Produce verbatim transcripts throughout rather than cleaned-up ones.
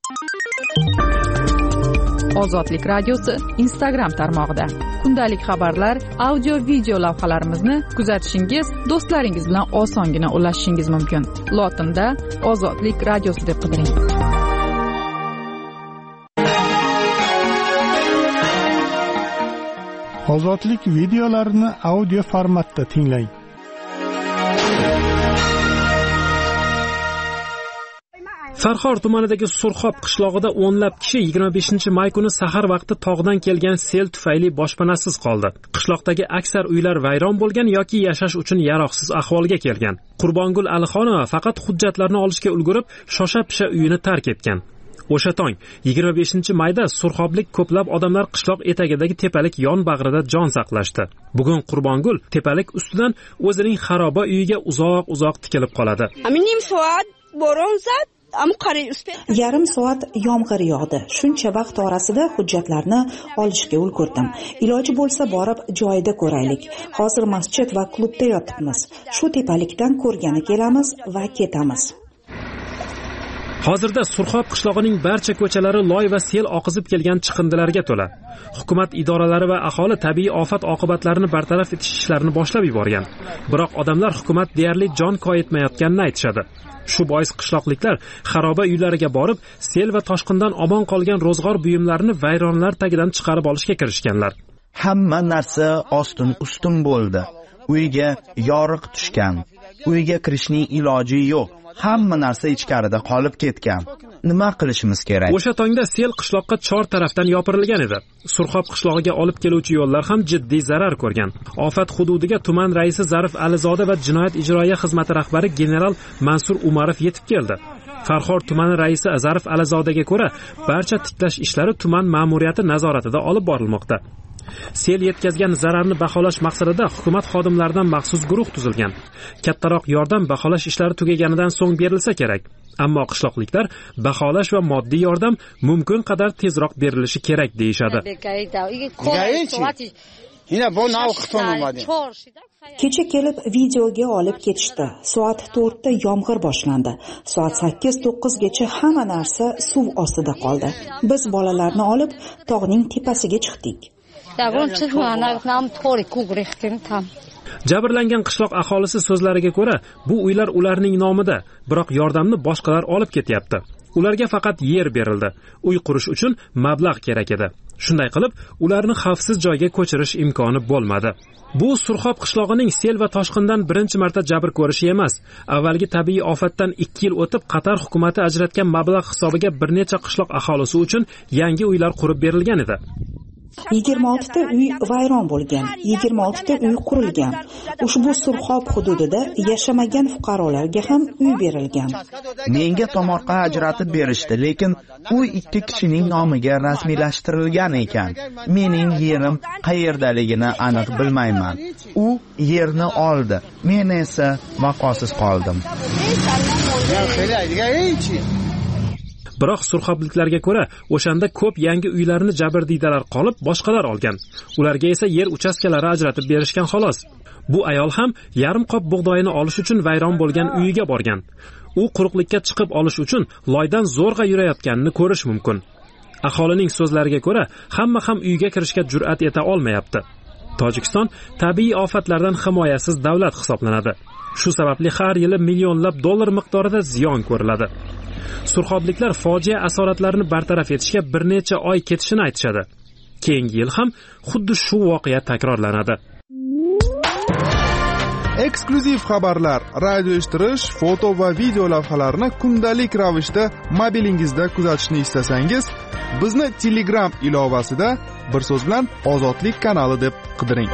Ozodlik radiosi Instagram tarmog'ida kundalik xabarlar, audio video lavhalarimizni kuzatishingiz, do'stlaringiz bilan osongina ulashishingiz mumkin. Lotinda Ozodlik radiosi deb qidiring. Ozodlik videolarini audio formatda tinglang. Farxor tumanidagi Surxob qishlog'ida o'nlab kishi yigirma beshinchi may kuni sahar vaqti tog'dan kelgan sel tufayli boshpanasiz qoldi. Qishloqdagi aksar uylar vayron bo'lgan yoki yashash uchun yaroqsiz ahvolga kelgan. Qurbongul Alixonova faqat hujjatlarni olishga ulgurib, shosha-pisha uyini tark etgan. O'sha tong yigirma beshinchi mayda surxoblik ko'plab odamlar qishloq etagidagi tepalik yon bag'rida jon saqlashdi. Bugun Qurbongul tepalik ustidan o'zining xaroba uyiga uzoq-uzoq tikilib qoladi. Aminim soat bo'ron zad Yarim soat yomg'ir yog'di. Shuncha vaqt orasida hujjatlarni olishga ulgurdim. Iloji bo'lsa borib joyida ko'raylik. Hozir masjid va klubda yotibmiz. Shu tepalikdan ko'rgani kelamiz va ketamiz. Hozirda Surxob qishlog'ining barcha ko'chalari loy va sel oqizib kelgan chiqindilarga to'la. Hukumat idoralari va aholi tabiiy ofat oqibatlarini bartaraf etish ishlarini boshlab yuborgan. Biroq odamlar hukumat deyarli jon koyitmayotganini aytishadi. Shu bois qishloqliklar xaroba uylariga borib, sel va toshqindan omon qolgan ro'zg'or buyumlarini vayronlar tagidan chiqarib olishga kirishganlar. Hamma narsa ostin-ustin bo'ldi. Uyga yoriq tushgan. Uyga kirishning iloji yo'q. Hamma narsa ichkarida qolib ketgan. Nima qilishimiz kerak? O'sha tongda sel qishloqqa chor tarafdan yopirilgan edi. Surxob qishlog'iga olib keluvchi yo'llar ham jiddiy zarar ko'rgan. Ofat hududiga tuman raisi Zarif Alizoda va jinoyat ijroiya xizmati rahbari general Mansur Umarov yetib keldi. Farxor tumani raisi Zarif Alizodaga ko'ra, barcha tiklash ishlari tuman ma'muriyati nazoratida olib borilmoqda. Sel yetkazgan zararni baholash maqsadida hukumat xodimlaridan maxsus guruh tuzilgan. Kattaroq yordam baholash ishlari tugaganidan so'ng berilsa kerak. Ammo qishloqliklar baholash va moddiy yordam mumkin qadar tezroq berilishi kerak deyshadi. Kecha kelib videoga olib ketishdi. Soat to'rtda yomg'ir boshlandi. Soat sakkiz to'qqizgacha hamma narsa suv ostida qoldi. Biz bolalarni olib tog'ning tepasiga chiqdik. Jabrlangan qishloq aholisi so'zlariga ko'ra, bu uylar ularning nomida, biroq yordamni boshqalar olib ketyapti. Ularga faqat yer berildi. Uy qurish uchun mablag' kerak edi. Shunday qilib, ularni xavfsiz joyga ko'chirish imkoni bo'lmadi. Bu Surxob qishlog'ining sel va toshqindan birinchi marta jabr ko'rishi emas. Avvalgi tabiiy ofatdan ikki yil o'tib, Qatar hukumatı ajratgan mablag' hisobiga bir necha qishloq aholisi uchun yangi uylar qurib berilgan edi. yigirma oltita uy vayron bo'lgan, yigirma oltita uy qurilgan. Ushbu Surxob hududida yashamagan fuqarolarga ham uy berilgan. Menga tomorqa ajratib berishdi, lekin uy ikki kishining nomiga rasmiylashtirilgan ekan. Mening yerim qayerdaligini aniq bilmayman. U yerni oldi, men esa vaqosiz qoldim. Biroq surxobliklarga ko'ra, o'shanda ko'p yangi uylarni jabrdiydalar qolib, boshqalar olgan. Ularga esa yer uchastkalari ajratib berishgan xolos. Bu ayol ham yarim qop bug'doyini olish uchun vayron bo'lgan uyiga borgan. U quruqlikka chiqib olish uchun loydan zo'rg'a yurayotganini ko'rish mumkin. Aholining so'zlariga ko'ra, hamma ham uyga kirishga jur'at eta olmayapti. Tojikiston tabiiy ofatlardan himoyasiz davlat hisoblanadi. Shu sababli har yili millionlab dollar miqdorida ziyon ko'riladi. Surxobliklar fojia asoratlarini bartaraf etishga bir necha oy ketishini aytishadi. Keyingi yil ham xuddi shu voqea takrorlanadi. Eksklyuziv xabarlar, radio eshittirish, foto va video lavhalarni kundalik ravishda mobilingizda kuzatishni istasangiz, bizni Telegram ilovasida bir so'z bilan Ozodlik kanali deb qidiring.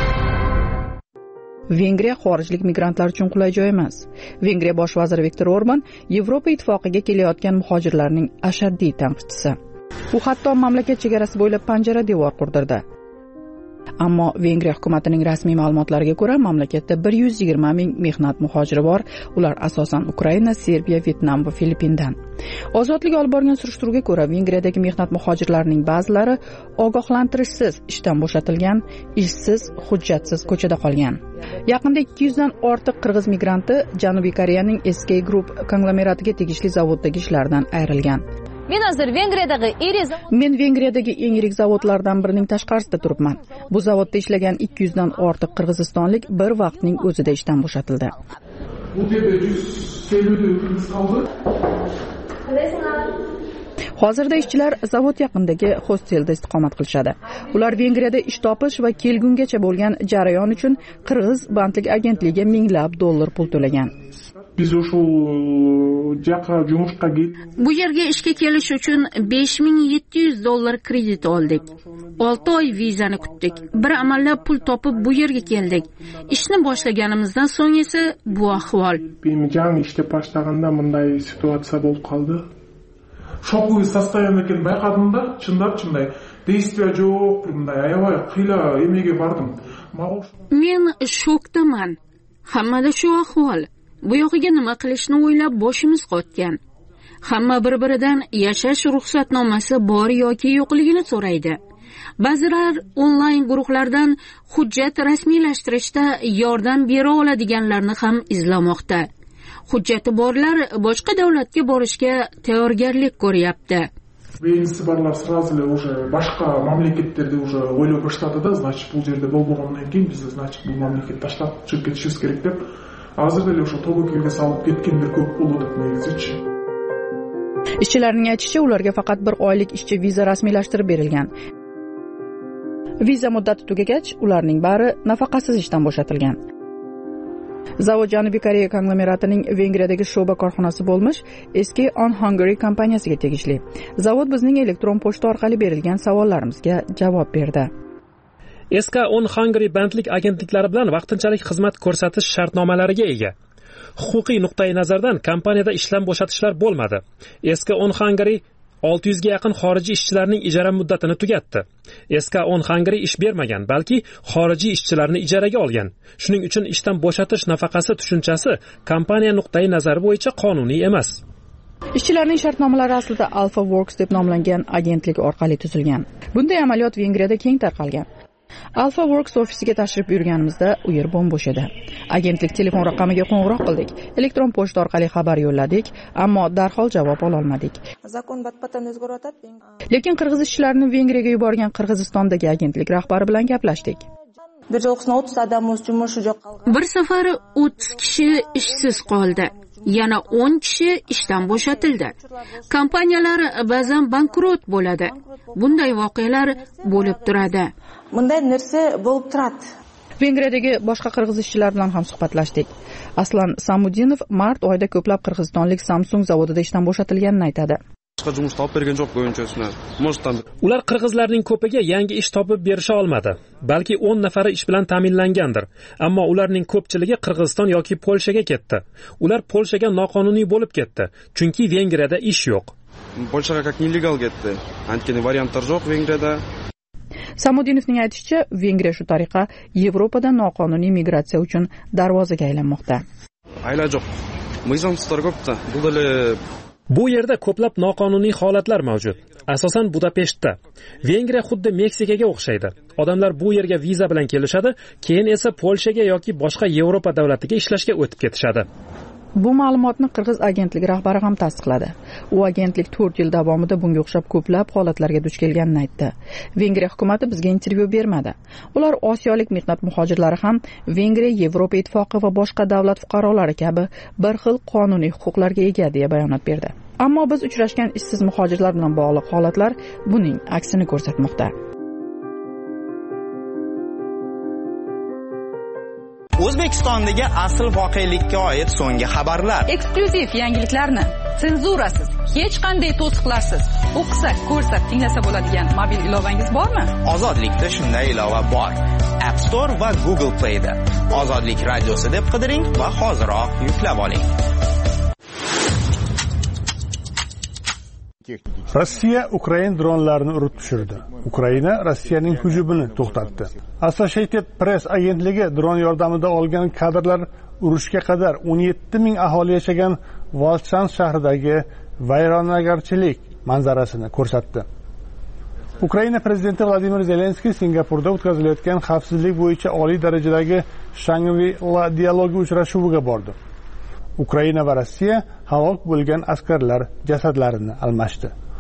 Vengriya xorijlik migrantlar uchun qulay joy emas. Vengriya bosh vaziri Viktor Orban Yevropa ittifoqiga kelayotgan muhojirlarning ashaddiy tanqidchisi. U hatto mamlakat chegarasi bo'ylab panjara devor qurdirdi. Ammo Vengriya hukumatining rasmiy ma'lumotlariga ko'ra, mamlakatda bir yuz yigirma ming mehnat muhojiri bor. Ular asosan Ukraina, Serbiya, Vyetnam va Filippindan. Ozodlik olib borgan surishtiruvga ko'ra, Vengriyadagi mehnat muhojirlarining ba'zilari ogohlantirishsiz ishdan bo'shatilgan, ishsiz, hujjatsiz ko'chada qolgan. Yaqinda ikki yuz dan ortiq qirg'iz migranti Janubiy Koreyaning S K Group konglomeratiga tegishli zavoddagi ishlaridan ayrilgan. Men hozir Vengriyadagi Eriz Men Vengriyadagi eng yirik zavodlardan birining tashqarisida turibman. Bu zavodda ishlagan ikki yuz dan ortiq qirg'izistonlik bir vaqtning o'zida ishdan bo'shatildi. Hozirda ishchilar zavod yaqinidagi hostelda istiqomat qilishadi. Ular Vengriyada ish topish va kelgungacha bo'lgan jarayon uchun Qirg'iz bandlik agentligiga minglab dollar pul to'lagan. Biz o'sha joqqa yumushqa Bu yerga ishga kelish uchun besh ming yetti yuz dollar kredit oldik. olti oy vizani kutdik. Bir amallab pul topib bu yerga keldik. Ishni boshlaganimizdan so'ng esa bu ahvol. Bemirjan ishga boshlaganda bunday situatsiya bo'lib qoldi. Шоковый состояние ekan bayqadimda, chindab chunday действия yo'q, bunday ayavoy qila emeге bardым. Men shokdaman. Hammada shu ahvol. Bu yoqiga nima qilishni o'ylab boshimiz qotgan. Hamma bir-biridan yashash ruxsatnomasi bor yoki yo'qligini so'raydi. Ba'zilar onlayn guruhlardan hujjat rasmiylashtirishda yordam bera oladiganlarni ham izlamoqda. Hujjati borlar boshqa davlatga borishga tayyorgarlik ko'ryapti. Birinchisi borlar сразу уже boshqa mamlakatlarda уже o'ylab boshladi-da, значит, bu yerda bo'lgandan keyin biz значит bu mamlakatni tashlab chiqib ketishimiz kerak deb, hozirda o'sha to'g'riga solib ketganlar ko'p bo'ldi deb Ishchilarning aytishicha, ularga faqat bir oylik ishchi viza rasmiylashtirib berilgan. Viza muddati tugagach, ularning bari nafaqasiz ishdan bo'shatilgan. Zavod Janubiy Koreya konglomeratining Vengriyadagi sho'ba korxonasi bo'lmish eski On Hungary kompaniyasiga tegishli. Zavod bizning elektron pochta orqali berilgan savollarimizga javob berdi. Eski On Hungary bandlik agentliklari bilan vaqtinchalik xizmat ko'rsatish shartnomalariga ega. Huquqiy nuqtai nazardan kompaniyada ishdan bo'shatishlar bo'lmadi. Eski On Hungary olti yuz ga yaqin xorijiy ishchilarning ijara muddatini tugatdi. Eski On Hungary ish bermagan, balki xorijiy ishchilarni ijaraga olgan. Shuning uchun ishdan bo'shatish nafaqasi tushunchasi kompaniya nuqtai nazari bo'yicha qonuniy emas. Ishchilarning shartnomalari aslida Alpha Works deb nomlangan agentlik orqali tuzilgan. Bunday amaliyot Vengriyada keng tarqalgan. Alpha Works ofisiga tashrif buyurganimizda u yer bo'm-bo'sh edi. Agentlik telefon raqamiga qo'ng'iroq qildik, elektron pochta orqali xabar yo'lladik, ammo darhol javob ola olmadik. Lekin qirg'iz ishchilarini Vengriyaga yuborgan Qirg'izistondagi agentlik rahbari bilan gaplashdik. Bir safar o'ttiz kishi ishsiz qoldi. Yana o'n kishi ishdan bo'shatildi. Kompaniyalar ba'zan bankrot bo'ladi. Bunday voqealar bo'lib turadi. Bunday narsa bo'lib turadi. Vengriyadagi boshqa qirg'iz ishchilar bilan ham suhbatlashdik. Aslan Samudinov mart oyida ko'plab qirg'izistonlik Samsung zavodida ishdan bo'shatilganini aytadi. Ular qirg'izlarning ko'piga yangi ish topib berisha olmadi. Balki o'n nafari ish bilan ta'minlangandir. Ammo ularning ko'pchiligi Qirg'iziston yoki Polshaga ketdi. Ular Polshaga noqonuniy bo'lib ketdi, chunki Vengriyada ish yo'q. Polshaga как nelegal ketdi. Antkini variantlar yo'q Vengriyada. Samudinovning aytishicha, Vengriya shu tariqa Yevropada noqonuniy migratsiya uchun darvozaga aylanmoqda. Ayla yo'q. Mizon ko'pda. Bu Bu yerda ko'plab noqonuniy holatlar mavjud. Asosan Budapeshtda. Vengriya xuddi Meksikaga o'xshaydi. Odamlar bu yerga viza bilan kelishadi, keyin esa Polshaga yoki boshqa Yevropa davlatiga ishlashga o'tib ketishadi. Bu ma'lumotni Qirg'iz agentligi rahbari ham tasdiqladi. U agentlik to'rt yil davomida bunga o'xshab ko'plab holatlarga duch kelganini aytdi. Vengriya hukumatı bizga intervyu bermadi. Ular osiyolik mehnat muhojirlari ham Vengriya Yevropa ittifoqi va boshqa davlat fuqarolari kabi bir xil qonuniy huquqlarga ega deya bayonot berdi. Ammo biz uchrashgan ishsiz muhojirlar bilan bog'liq holatlar buning aksini ko'rsatmoqda. O'zbekistondagi asl voqelikka oid so'nggi xabarlar. Eksklyuziv yangiliklarni senzurasiz, hech qanday to'siqlarsiz o'qisa, ko'rsa, tinglasa bo'ladigan mobil ilovangiz bormi? Ozodlikda shunday ilova bor. App Store va Google Play'da. Ozodlik radiosi deb qidiring va hoziroq yuklab oling. Rossiya Ukraina dronlarini urib tushirdi. Ukraina Rossiyaning hujumini to'xtatdi. Associated Press agentligi dron yordamida olgan kadrlar urushga qadar o'n yetti ming aholi yashagan Volchans shahridagi vayronagarchilik manzarasini ko'rsatdi. Ukraina prezidenti Vladimir Zelenskiy Singapurda o'tkazilayotgan xavfsizlik bo'yicha oliy darajadagi Shangri-La dialogi uchrashuviga bordi. Ukraina va Rossiya halok bo'lgan askarlar jasadlarini almashdi.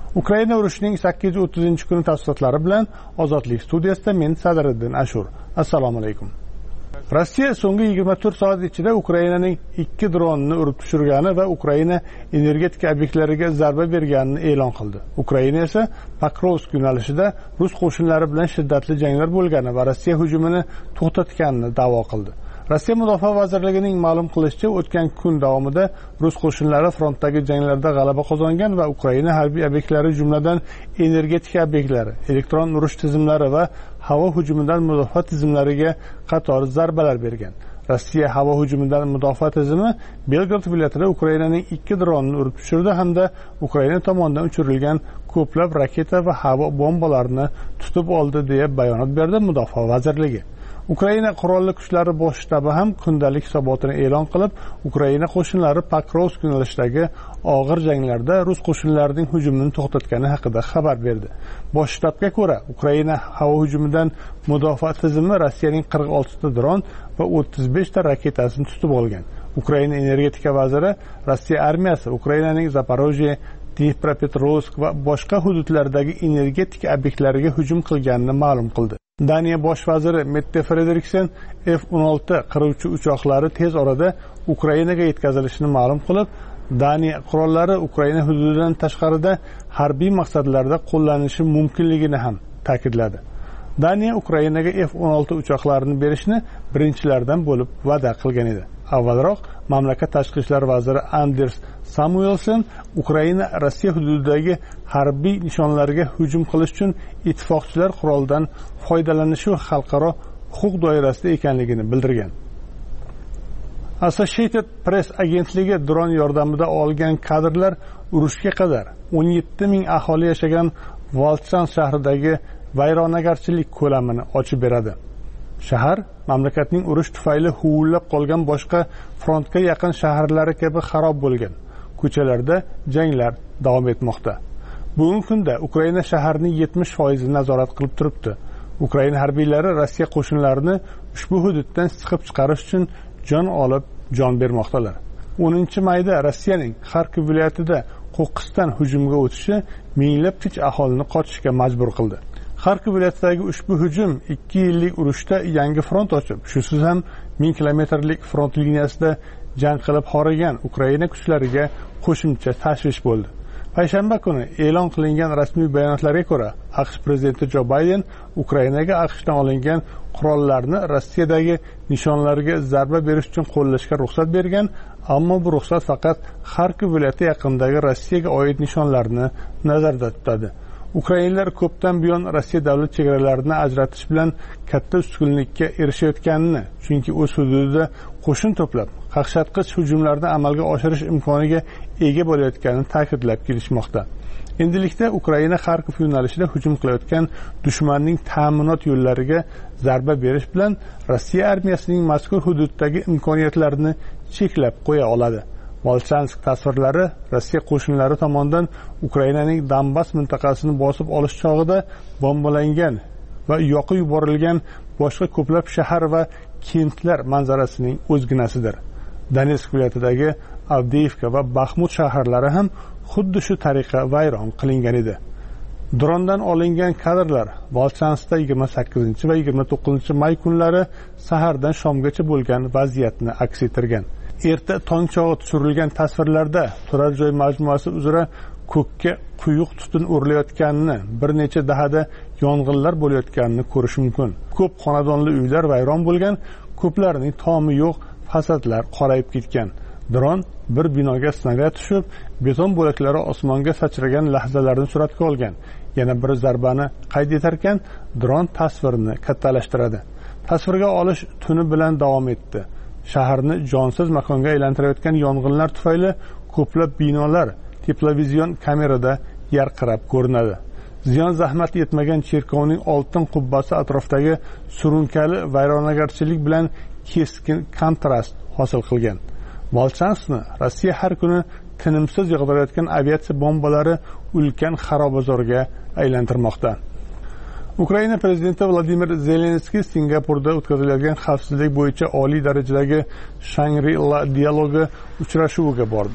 Ukraina urushining sakkiz yuz o'ttizinchi kuni tafsilotlari bilan Ozodlik studiyasida men Sadriddin Ashur. Assalomu alaykum. Rossiya so'nggi yigirma to'rt soat ichida Ukrainaning ikki dronini urib tushirgani va Ukraina energetika obyektlariga zarba berganini e'lon qildi. Ukraina esa Pokrovsk yo'nalishida rus qo'shinlari bilan shiddatli janglar bo'lgani va Rossiya hujumini to'xtatganini da'vo qildi. Rossiya Mudofaa vazirligining ma'lum qilishicha, o'tgan kun davomida rus qo'shinlari frontdagi janglarda g'alaba qozongan va Ukraina harbiy obyektlari, jumladan energetika obyektlari, elektron urush tizimlari va havo hujumidan mudofaa tizimlariga qator zarbalar bergan. Rossiya havo hujumidan mudofaa tizimi Belgorod viloyatida Ukrainaning ikki dronini urib tushirdi hamda Ukraina tomonidan uchirilgan ko'plab raketa va havo bombalarini tutib oldi deya bayonot berdi Mudofaa vazirligi. Ukraina qurolli kuchlari bosh shtabi ham kundalik hisobotini e'lon qilib, Ukraina qo'shinlari Pokrovsk yo'nalishidagi og'ir janglarda rus qo'shinlarining hujumini to'xtatgani haqida xabar berdi. Bosh shtabga ko'ra, Ukraina havo hujumidan mudofaa tizimi Rossiyaning qirq oltita dron va o'ttiz beshta raketasini tutib olgan. Ukraina energetika vaziri Rossiya armiyasi Ukrainaning Zaporojye, Dnipropetrovsk va boshqa hududlardagi energetika obyektlariga hujum qilganini ma'lum qildi. Daniya bosh vaziri Mette Frederiksen F o'n olti qiruvchi uchoqlari tez orada Ukrainaga yetkazilishini ma'lum qilib, Daniya qurollari Ukraina hududidan tashqarida harbiy maqsadlarda qo'llanilishi mumkinligini ham ta'kidladi. Daniya Ukrainaga F o'n olti uchoqlarini berishni birinchilardan bo'lib va'da qilgan edi. Avvalroq mamlakat tashqi ishlar vaziri Anders Samuelsen Ukraina Rossiya hududidagi harbiy nishonlarga hujum qilish uchun ittifoqchilar quroldan foydalanishi xalqaro huquq doirasida ekanligini bildirgan. Associated Press agentligi dron yordamida olgan kadrlar urushga qadar o'n yetti ming aholi yashagan Volchansk shahridagi vayronagarchilik ko'lamini ochib beradi. Shahar mamlakatning urush tufayli huvillab qolgan boshqa frontga yaqin shaharlari kabi xarob bo'lgan. Ko'chalarda janglar davom etmoqda. Bugungi kunda Ukraina shaharning yetmish foizi nazorat qilib turibdi. Ukraina harbiylari Rossiya qo'shinlarini ushbu hududdan siqib chiqarish uchun jon olib, jon bermoqdalar. o'ninchi mayda Rossiyaning Kharkiv viloyatida qo'qqisdan hujumga o'tishi minglab tinch aholini qochishga majbur qildi. Kharkiv viloyatidagi ushbu hujum ikki yillik urushda yangi front ochib, shusiz ham ming kilometrlik front liniyasida jang qilib horigan Ukraina kuchlariga qo'shimcha tashvish bo'ldi. Payshanba kuni e'lon qilingan rasmiy bayonotlarga ko'ra, AQSh prezidenti Jo Bayden Ukrainaga AQShdan olingan qurollarni Rossiyadagi nishonlarga zarba berish uchun qo'llashga ruxsat bergan, ammo bu ruxsat faqat Kharkiv viloyati yaqinidagi Rossiyaga oid nishonlarni nazarda tutadi. Ukrainalar ko'pdan buyon Rossiya davlat chegaralarini ajratish bilan katta ustunlikka erishayotganini, chunki o'z hududida qo'shin to'plab, qaqshatqich hujumlarni amalga oshirish imkoniga ega bo'layotganini ta'kidlab kelishmoqda. Endilikda Ukraina Kharkiv yo'nalishida hujum qilayotgan dushmanning ta'minot yo'llariga zarba berish bilan Rossiya armiyasining mazkur hududdagi imkoniyatlarini cheklab qo'ya oladi. Volchansk tasvirlari Rossiya qo'shinlari tomonidan Ukrainaning Donbass mintaqasini bosib olish chog'ida bombalangan va yoqib yuborilgan boshqa ko'plab shahar va kentlar manzarasining o'zginasidir. Donetsk viloyatidagi Avdiivka va Baxmut shaharlari ham xuddi shu tariqa vayron qilingan edi. Drondan olingan kadrlar Volchanskda yigirma sakkizinchi va yigirma to'qqizinchi may kunlari sahardan shomgacha bo'lgan vaziyatni aks ettirgan. Erta tong chog'i tushirilgan tasvirlarda turar joy majmuasi uzra ko'kka quyuq tutun o'rilayotganini, bir necha dahada yong'inlar bo'layotganini ko'rish mumkin. Ko'p xonadonli uylar vayron bo'lgan, ko'plarining tomi yo'q, fasadlar qorayib ketgan. Dron bir binoga snarad tushib, beton bo'laklari osmonga sachragan lahzalarni suratga olgan. Yana bir zarbani qayd etarkan, dron tasvirni kattalashtiradi. Tasvirga olish tuni bilan davom etdi. Shaharni jonsiz makonga aylantirayotgan yong'inlar tufayli ko'plab binolar teplovizion kamerada yarqirab ko'rinadi. Ziyon zahmat yetmagan cherkovning oltin qubbasi atrofidagi surunkali vayronagarchilik bilan keskin kontrast hosil qilgan. Volchanskni Rossiya har kuni tinimsiz yog'dirayotgan aviatsiya bombalari ulkan xarobazorga aylantirmoqda. Ukraina prezidenti Vladimir Zelenskiy Singapurda o'tkazilayotgan xavfsizlik bo'yicha oliy darajadagi Shangri-La dialogi uchrashuviga bordi.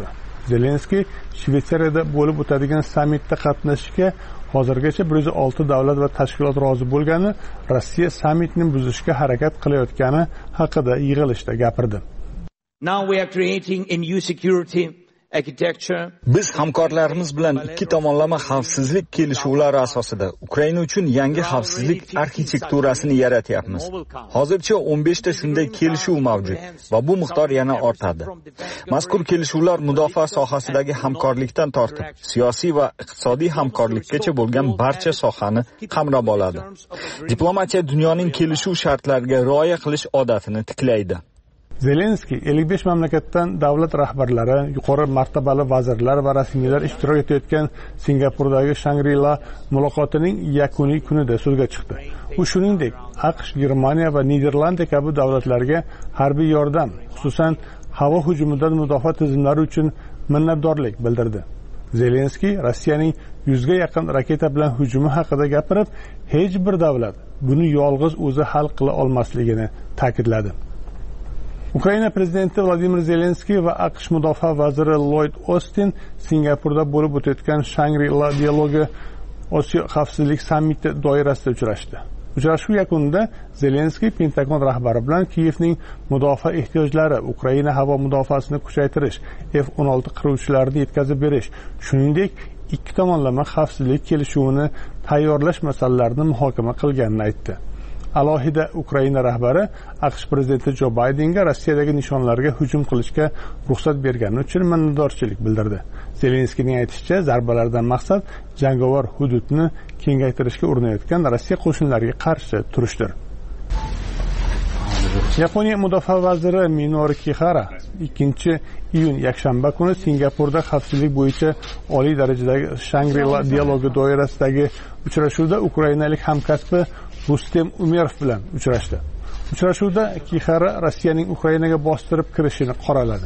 Zelenskiy Shvetsariyada bo'lib o'tadigan sammitda qatnashishga hozirgacha bir yuz olti davlat va tashkilot rozi bo'lgani, Rossiya sammitni buzishga harakat qilayotgani haqida yig'ilishda gapirdi. Now we are creating a new security Biz hamkorlarimiz bilan ikki tomonlama xavfsizlik kelishuvlari asosida Ukraina uchun yangi xavfsizlik arxitekturasini yaratyapmiz. Hozircha o'n besh ta shunday kelishuv mavjud va bu miqdor yana ortadi. Mazkur kelishuvlar mudofaa sohasidagi hamkorlikdan tortib, siyosiy va iqtisodiy hamkorlikgacha bo'lgan barcha sohani qamrab oladi. Diplomatiya dunyoning kelishuv shartlariga rioya qilish odatini tiklaydi. Zelenskiy ellik besh mamlakatdan davlat rahbarlari, yuqori martabali vazirlar va rasmiylar ishtirok etayotgan Singapurdagi Shangri-La muloqotining yakuniy kunida so'zga chiqdi. U shuningdek, AQSh, Germaniya va Niderlandiya kabi davlatlarga harbiy yordam, xususan havo hujumidan mudofaa tizimlari uchun minnatdorlik bildirdi. Zelenskiy Rossiyaning yuzga yaqin raketa bilan hujumi haqida gapirib, hech bir davlat buni yolg'iz o'zi hal qila olmasligini ta'kidladi. Ukraina prezidenti Vladimir Zelenskiy va AQSh mudofaa vaziri Lloyd Austin Singapurda bo'lib o'tayotgan Shangri-La dialogi Osiyo xavfsizlik sammiti doirasida uchrashdi. Uchrashuv yakunida Zelenskiy Pentagon rahbari bilan Kiyevning mudofaa ehtiyojlari, Ukraina havo mudofaasini kuchaytirish, F o'n olti qiruvchilarini yetkazib berish, shuningdek ikki tomonlama xavfsizlik kelishuvini tayyorlash masalalarini muhokama qilganini aytdi. Alohida Ukraina rahbari AQSh prezidenti Jo Baydenga Rossiyadagi nishonlarga hujum qilishga ruxsat bergani uchun minnatdorchilik bildirdi. Zelenskiyning aytishicha, zarbalardan maqsad jangovar hududni kengaytirishga urinayotgan Rossiya qo'shinlariga qarshi turishdir. Yaponiya mudofaa vaziri Minoru Kihara ikkinchi iyun yakshanba kuni Singapurda xavfsizlik bo'yicha oliy darajadagi Shangri-La dialogi doirasidagi uchrashuvda ukrainalik hamkasbi Rustem Umerov bilan uchrashdi. Uchrashuvda Kihara Rossiyaning Ukrainaga bostirib kirishini qoraladi.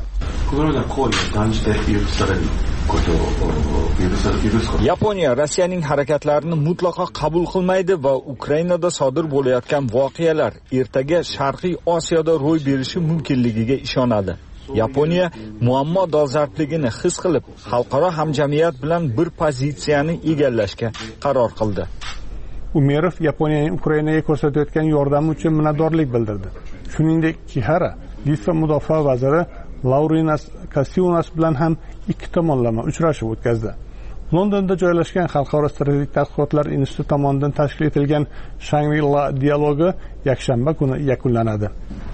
Yaponiya Rossiyaning harakatlarini mutlaqo qabul qilmaydi va Ukrainada sodir bo'layotgan voqealar ertaga Sharqiy Osiyoda ro'y berishi mumkinligiga ishonadi. Yaponiya muammo dolzarbligini his qilib, xalqaro hamjamiyat bilan bir pozitsiyani egallashga qaror qildi. Umerov Yaponiyaning Ukrainaga ko'rsatayotgan yordami uchun minnatdorlik bildirdi. Shuningdek, Kihara Litva mudofaa vaziri Laurinas Kasiunas bilan ham ikki tomonlama uchrashuv o'tkazdi. Londonda joylashgan Xalqaro strategik tadqiqotlar instituti tomonidan tashkil etilgan Shangri-La dialogi yakshanba kuni yakunlanadi.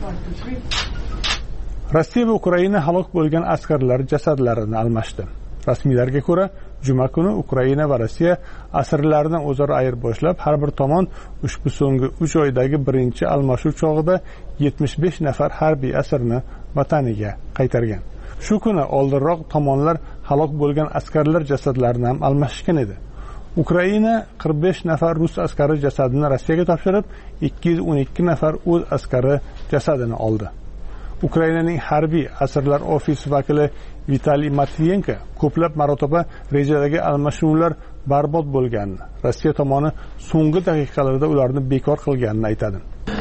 Rossiya va Ukraina halok bo'lgan askarlar jasadlarini almashdi. Rasmiylarga ko'ra, juma kuni Ukraina va Rossiya asirlarni o'zaro ayirboshlab, har bir tomon ushbu so'nggi uch oydagi birinchi almashuv chog'ida yetmish besh nafar harbiy asirni vataniga qaytargan. Shu kuni oldinroq tomonlar halok bo'lgan askarlar jasadlarini ham almashgan edi. Ukraina qirq besh nafar rus askari jasadini Rossiyaga topshirib, ikki yuz o'n ikki nafar o'z askari jasadini oldi. Ukrainaning harbiy asirlar ofisi vakili Vitaliy Matviyenko ko'plab marotaba rejadagi almashuvlar barbod bo'lganini, Rossiya tomoni so'nggi daqiqalarda ularni bekor qilganini aytadi.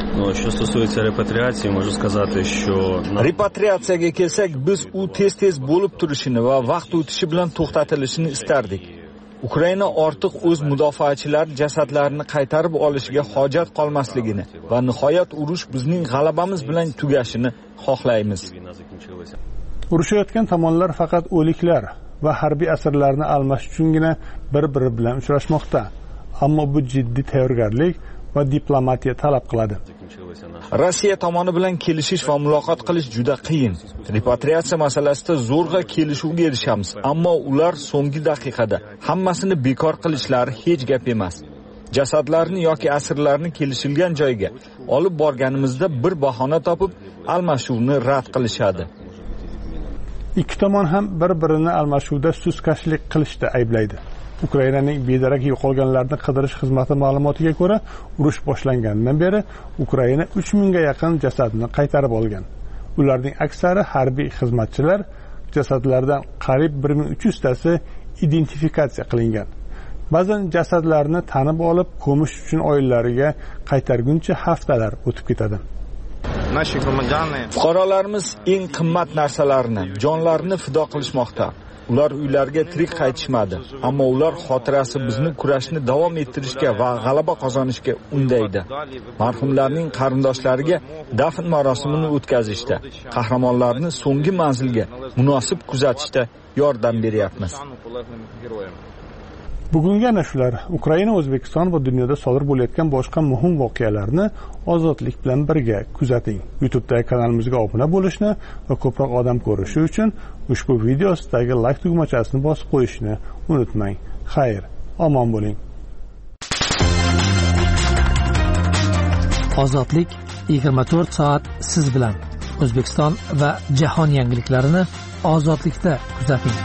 Repatriatsiyaga kelsak, biz u tez-tez bo'lib turishini va vaqt o'tishi bilan to'xtatilishini istardik. Ukraina ortiq o'z mudofaachilar jasadlarini qaytarib olishiga hojat qolmasligini va nihoyat urush bizning g'alabamiz bilan tugashini xohlaymiz. Urushayotgan tomonlar faqat o'liklar va harbiy asirlarni almashish uchungina bir-biri bilan uchrashmoqda. Ammo bu jiddiy tayyorgarlik va diplomatiya talab qiladi. Rossiya tomoni bilan kelishish va muloqot qilish juda qiyin. Repatriatsiya masalasida zo'rg'a kelishuvga erishamiz, ammo ular so'nggi daqiqada hammasini bekor qilishlari hech gap emas. Jasadlarni yoki asirlarni kelishilgan joyga olib borganimizda bir bahona topib, almashuvni rad qilishadi. Ikki tomon ham bir-birini almashuvda sustkashlik qilishda ayblaydi. Ukrainaning bedarak yo'qolganlarni qidirish xizmati ma'lumotiga ko'ra, urush boshlanganidan beri Ukraina uch mingga yaqin jasadni qaytarib olgan. Ularning aksari harbiy xizmatchilar, jasadlardan qariyb bir ming uch yuz tasi identifikatsiya qilingan. Ba'zan jasadlarni tanib olib, ko'mish uchun oilalariga qaytarguncha haftalar o'tib ketadi. Fuqarolarimiz eng qimmat narsalarini, jonlarini fido qilishmoqda. Ular uylariga tirik qaytishmadi, ammo ular xotirasi bizni kurashni davom ettirishga va g'alaba qozonishga undaydi. Marhumlarning qarindoshlariga dafn marosimini o'tkazishda, qahramonlarni so'nggi manzilga munosib kuzatishda yordam beryapmiz. Bugungi ana shular Ukraina, O'zbekiston va dunyoda sodir bo'layotgan boshqa muhim voqealarni ozodlik bilan birga kuzating. YouTube'dagi kanalimizga obuna bo'lishni va ko'proq odam ko'rishi uchun ushbu video ostidagi like tugmachasini bosib qo'yishni unutmang. Xayr, omon bo'ling. Ozodlik yigirma to'rt soat siz bilan. O'zbekiston va jahon yangiliklarini ozodlikda kuzating.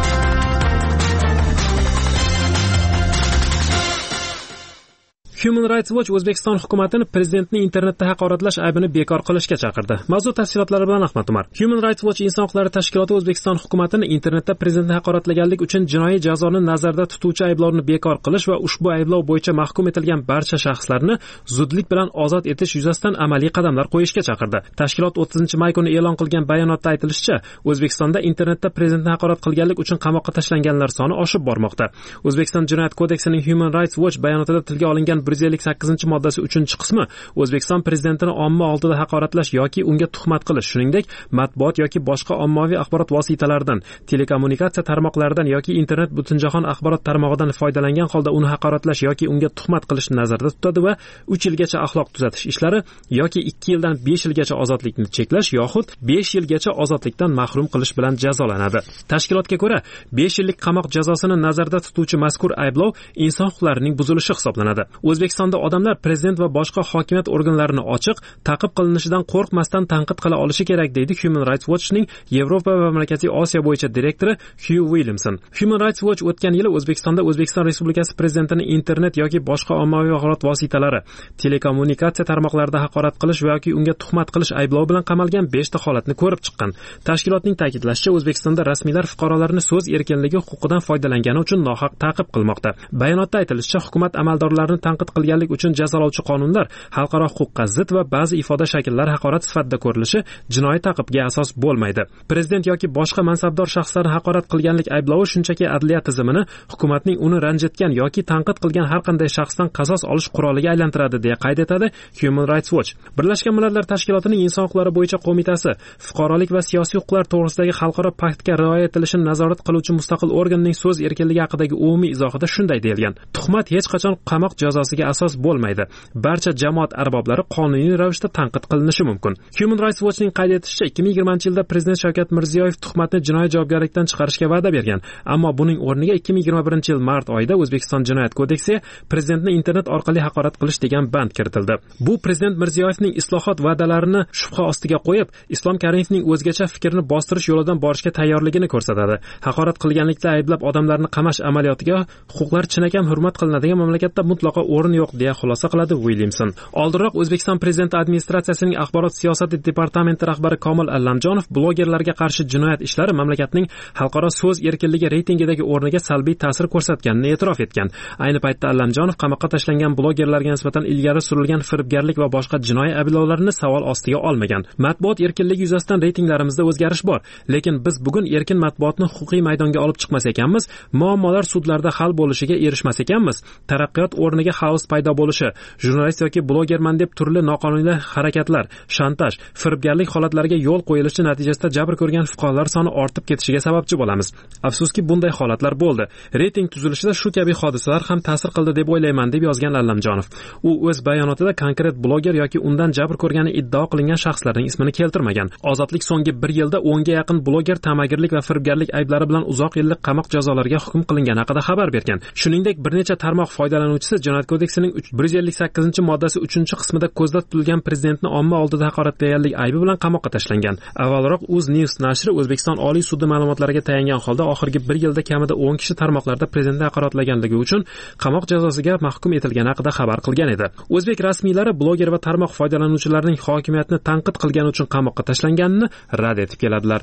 Human Rights Watch O'zbekiston hukumatini prezidentni internetda haqoratlash aybini bekor qilishga chaqirdi. Mavzu tafsilotlari bilan Ahmad Umar. Human Rights Watch inson huquqlari tashkiloti O'zbekiston hukumatini internetda prezidentni haqoratlaganlik uchun jinoiy jazoni nazarda tutuvchi ayblovni bekor qilish va ushbu ayblov bo'yicha mahkum etilgan barcha shaxslarni zudlik bilan ozod etish yuzasidan amaliy qadamlar qo'yishga chaqirdi. Tashkilot o'ttizinchi may kuni e'lon qilgan bayonotda aytilishicha, O'zbekistonda internetda prezidentni haqorat qilganlik uchun qamoqqa tashlanganlar soni oshib bormoqda. O'zbekiston Jinoyat kodeksining Human Rights Watch bayonotida tilga olingan bir yuz ellik sakkizinchi moddasi uchinchi qismi O'zbekiston prezidentini omma oldida haqoratlash yoki unga tuhmat qilish, shuningdek, matbuot yoki boshqa ommaviy axborot vositalaridan, telekommunikatsiya tarmoqlaridan yoki internet butunjahon axborot tarmog'idan foydalangan holda uni haqoratlash yoki unga tuhmat qilishni nazarda tutadi va uch yilgacha axloq tuzatish ishlari yoki ikki yildan besh yilgacha ozodlikni cheklash yoxud besh yilgacha ozodlikdan mahrum qilish bilan jazolanadi. Tashkilotga ko'ra, besh yillik qamoq jazosini nazarda tutuvchi mazkur ayblov inson huquqlarining buzilishi hisoblanadi. O'zbekistonda odamlar prezident va boshqa hokimiyat organlarini ochiq, ta'qib qilinishidan qo'rqmasdan tanqid qila olishi kerak, deydi Human Rights Watchning Yevropa va Markaziy Osiyo bo'yicha direktori Hugh Williamson. Human Rights Watch o'tgan yili O'zbekistonda O'zbekiston Respublikasi prezidentining internet yoki boshqa ommaviy axborot vositalari, telekommunikatsiya tarmoqlarida haqorat qilish yoki unga tuhmat qilish ayblovi bilan qamalgan besh ta holatni ko'rib chiqqan. Tashkilotning ta'kidlashicha, O'zbekistonda rasmiylar fuqarolarni so'z erkinligi huquqidan foydalangani uchun nohaq ta'qib qilmoqda. Bayonotda aytilishicha, hukumat amaldorlarini tanqid qilganlik uchun jazolovchi qonunlar xalqaro huquqqa zid va ba'zi ifoda shakllari haqorat sifatida ko'rilishi jinoiy ta'qibga asos bo'lmaydi. Prezident yoki boshqa mansabdor shaxslarni haqorat qilganlik ayblovi shunchaki adliya tizimini hukumatning uni ranjitgan yoki tanqid qilgan har qanday shaxsdan qasos olish quroliga aylantiradi, deya qayd etadi Human Rights Watch. Birlashgan Millatlar Tashkilotining inson huquqlari bo'yicha qo'mitasi fuqarolik va siyosiy huquqlar to'g'risidagi xalqaro paktga rioya etilishini nazorat qiluvchi mustaqil organning so'z erkinligi haqidagi umumiy izohida shunday deyilgan: tuhmat hech qachon qamoq jazosiga asos bo'lmaydi. Barcha jamoat arboblari qonuniy ravishda tanqid qilinishi mumkin. Human Rights Watchning qayd etishicha, ikki ming yigirmanchi yilda prezident Shavkat Mirziyoyev tuhmatni jinoiy javobgarlikdan chiqarishga va'da bergan, ammo buning o'rniga ikki ming yigirma birinchi yil mart oyida O'zbekiston Jinoyat kodeksiga prezidentni internet orqali haqorat qilish degan band kiritildi. Bu prezident Mirziyoyevning islohot va'dalarini shubha ostiga qo'yib, Islom Karimovning o'zgacha fikrni bostirish yo'lidan borishga tayyorligini ko'rsatadi. Haqorat qilganlikda ayblab odamlarni qamash amaliyotiga huquqlar chinakam hurmat qilinadigan mamlakatda mutlaqo o'rin yo'q, deya xulosa qiladi Williamson. Oldinroq O'zbekiston prezidenti administratsiyasining axborot siyosati departamenti rahbari Komil Allamjonov blogerlarga qarshi jinoyat ishlari mamlakatning xalqaro so'z erkinligi reytingidagi o'rniga salbiy ta'sir ko'rsatganini e'tirof etgan. Ayni paytda Allamjonov qamoqqa tashlangan blogerlarga nisbatan ilgari surilgan firibgarlik va boshqa jinoiy ayblovlarni savol ostiga olmagan. Matbuot erkinligi yuzasidan reytinglarimizda o'zgarish bor, lekin biz bugun erkin matbuotni huquqiy maydonga olib chiqmas ekanmiz, muammolar sudlarda hal bo'lishiga erishmas ekanmiz, taraqqiyot o'rniga xavf paydo bo'lishi, jurnalist yoki blogerman deb turli noqonuniy harakatlar, shantaj, firibgarlik holatlariga yo'l qo'yilishi natijasida jabr ko'rgan fuqarolar soni ortib ketishiga sababchi bo'lamiz. Afsuski, bunday holatlar bo'ldi. Reyting tuzilishida shu kabi hodisalar ham ta'sir qildi deb o'ylayman, deb yozgan Allamjonov. U o'z bayonotida konkret bloger yoki undan jabr ko'rgani iddao qilingan shaxslarning ismini keltirmagan. Ozodlik so'nggi bir yilda o'nga yaqin bloger tamagirlik va firibgarlik ayblari bilan uzoq yillik qamoq jazolariga hukm qilingani haqida xabar bergan. Shuningdek, bir necha tarmoq foydalanuvchisi Jinoyat kodeksining bir yuz ellik sakkizinchi moddasi uchinchi qismida ko'zda tutilgan prezidentni omma oldida haqoratlaganlik aybi bilan qamoqqa tashlangan. Avvalroq UzNews nashri O'zbekiston Oliy sudi ma'lumotlariga tayangan holda oxirgi bir yilda kamida o'n kishi tarmoqlarda prezidentni haqoratlaganligi uchun qamoq jazosiga mahkum etilgani haqida xabar qilgan edi. O'zbek rasmiylari bloger va tarmoq foydalanuvchilarining hokimiyatni tanqid qilgani uchun qamoqqa tashlanganini rad etib keladilar.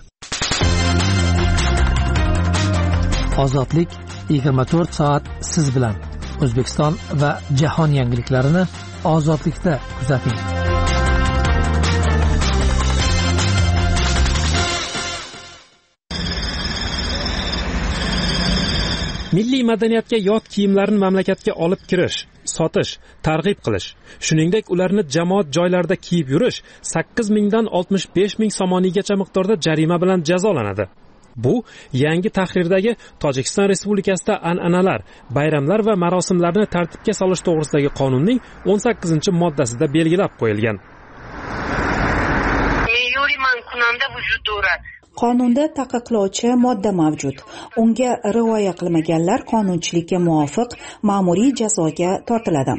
Ozodlik yigirma to'rt soat siz bilan. O'zbekiston va jahon yangiliklarini ozodlikda kuzating. milliy madaniyatga yot kiyimlarni mamlakatga olib kirish, sotish, targ'ib qilish, shuningdek ularni jamoat joylarida kiyib yurish sakkiz mingdan oltmish besh ming somoniygacha miqdorda jarima bilan jazolanadi. Bu yangi tahrirdagi Tojikiston Respublikasida an'analar, bayramlar va marosimlarni tartibga solish to'g'risidagi qonunning o'n sakkizinchi moddasida belgilab qo'yilgan. Qonunda taqiqlovchi modda mavjud. Unga rioya qilmaganlar qonunchilikka muvofiq ma'muriy jazoga tortiladi.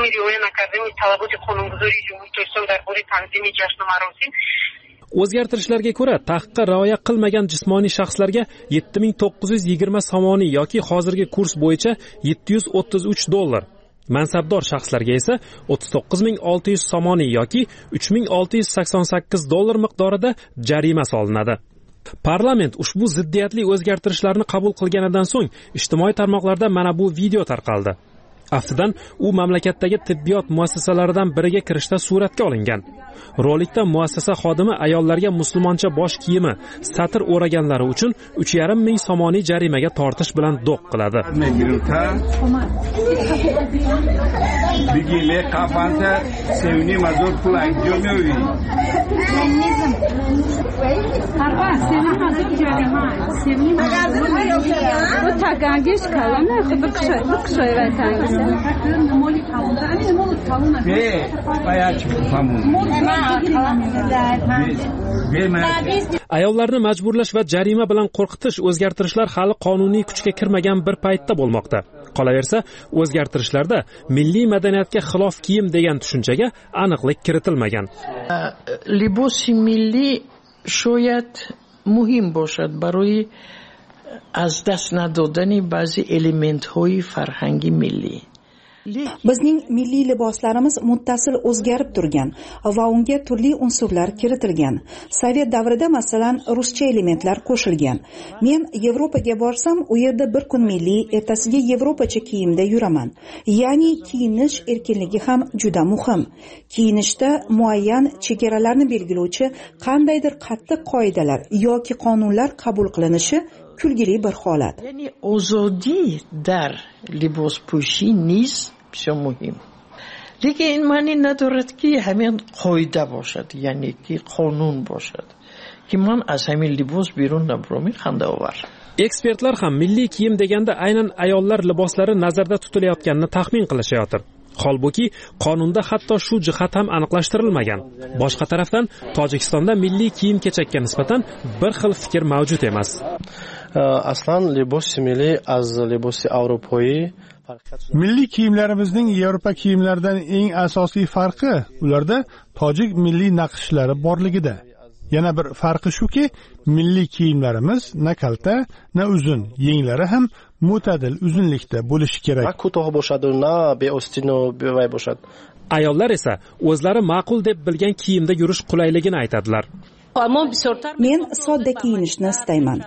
O'zgartirishlarga ko'ra, taqiqqa rioya qilmagan jismoniy shaxslarga yetti ming to'qqiz yuz yigirma somoniy yoki hozirgi kurs bo'yicha yetti yuz o'ttiz uch dollar, mansabdor shaxslarga esa o'ttiz to'qqiz ming olti yuz somoniy yoki uch ming olti yuz sakson sakkiz dollar miqdorida jarima solinadi. Parlament ushbu ziddiyatli o'zgartirishlarni qabul qilganidan so'ng ijtimoiy tarmoqlarda mana bu video tarqaldi. Aftidan u mamlakatdagi tibbiyot muassasalaridan biriga kirishda suratga olingan. Rolikda muassasa xodimi ayollarga musulmoncha bosh kiyimi, satr o'raganlari uchun uch yarim ming somoniy jarimaga tortish bilan do'q qiladi. Ayollarni majburlash va jarima bilan qo'rqitish o'zgartirishlar hali qonuniy kuchga kirmagan bir paytda bo'lmoqda. Qolaversa, o'zgartirishlarda milliy madaniyatga xilof kiyim degan tushunchaga aniqlik kiritilmagan. Libosi milliy shoyat muhim bo'ladi baroy az dast nadodani ba'zi elementhoyi farhangi milliy. Bizning milliy liboslarimiz muttasil o'zgarib turgan va unga turli unsurlar kiritilgan. Sovet davrida masalan ruscha elementlar qo'shilgan. Men Yevropaga borsam, u yerda bir kun milliy, ertasiga yevropacha kiyimda yuraman. Ya'ni kiyinish erkinligi ham juda muhim. Kiyinishda muayyan chegaralarni belgilovchi qandaydir qattiq qoidalar yoki qonunlar qabul qilinishi kulgili bir holat. Ya'ni ozodi dar libos pushi niz بسیار مهم. لیکن این معنی ندارد که همین قاعده باشد، یعنی که قانون باشد که من از همین لباس بیرون نبرم. خنده آور. Ekspertlar ham milliy kiyim deganda aynan ayollar liboslari nazarda tutilayotganini taxmin qilishayotir. Holbuki qonunda hatto shu jihat ham aniqlashtirilmagan. Boshqa tarafdan Tojikistonda milliy kiyim-kechakka nisbatan bir xil fikr mavjud emas. Aslan libos milliy az libosi Avropoyi Milliy kiyimlarimizning Yevropa kiyimlaridan eng asosiy farqi ularda tojik milliy naqshlari borligida. Yana bir farqi shuki, milliy kiyimlarimiz na kalta, na uzun, yenglari ham mo'tadil uzunlikda bo'lishi kerak. Na ko'toq bo'ladi, na beostino bevay bo'ladi. Ayollar esa o'zlari ma'qul deb bilgan kiyimda yurish qulayligini aytadilar. Men sodda kiyinishni istayman.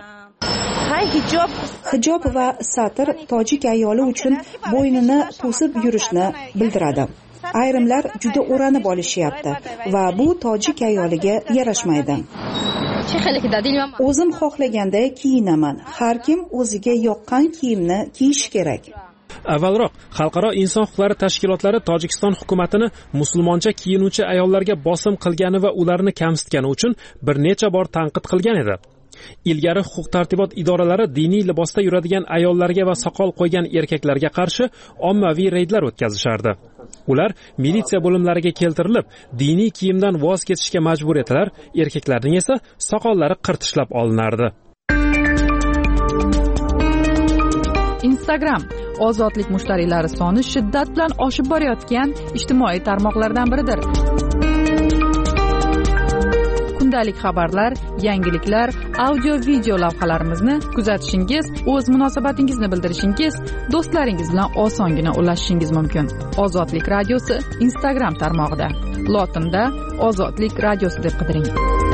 Hijob va satr tojik ayoli uchun bo'ynini to'sib yurishni bildiradi. Ayrimlar juda o'ranib olishyapti va bu tojik ayoliga yarashmaydi. O'zim xohlaganday kiyinaman. Har kim o'ziga yoqqan kiyimni kiyish kerak. Avvalroq xalqaro inson huquqlari tashkilotlari Tojikiston hukumatini musulmoncha kiyinuvchi ayollarga bosim qilgani va ularni kamsitgani uchun bir necha bor tanqid qilgan edi. Ilgari huquq tartibot idoralari diniy libosda yuradigan ayollarga va soqol qo'ygan erkaklarga qarshi ommaviy reydlar o'tkazishardi. Ular militsiya bo'limlariga keltirilib, diniy kiyimdan voz kechishga majbur etilar, erkaklarning esa soqollari qirtishlab olinardi. Instagram ozodlik mushtariylari soni shiddat bilan oshib borayotgan ijtimoiy tarmoqlardan biridir. Kundalik xabarlar, yangiliklar, audio-video lavhalarimizni kuzatishingiz, o'z munosabatingizni bildirishingiz, do'stlaringiz bilan osongina ulashishingiz mumkin. Ozodlik radiosi Instagram tarmog'ida. Lotinda Ozodlik radiosi deb qidiring.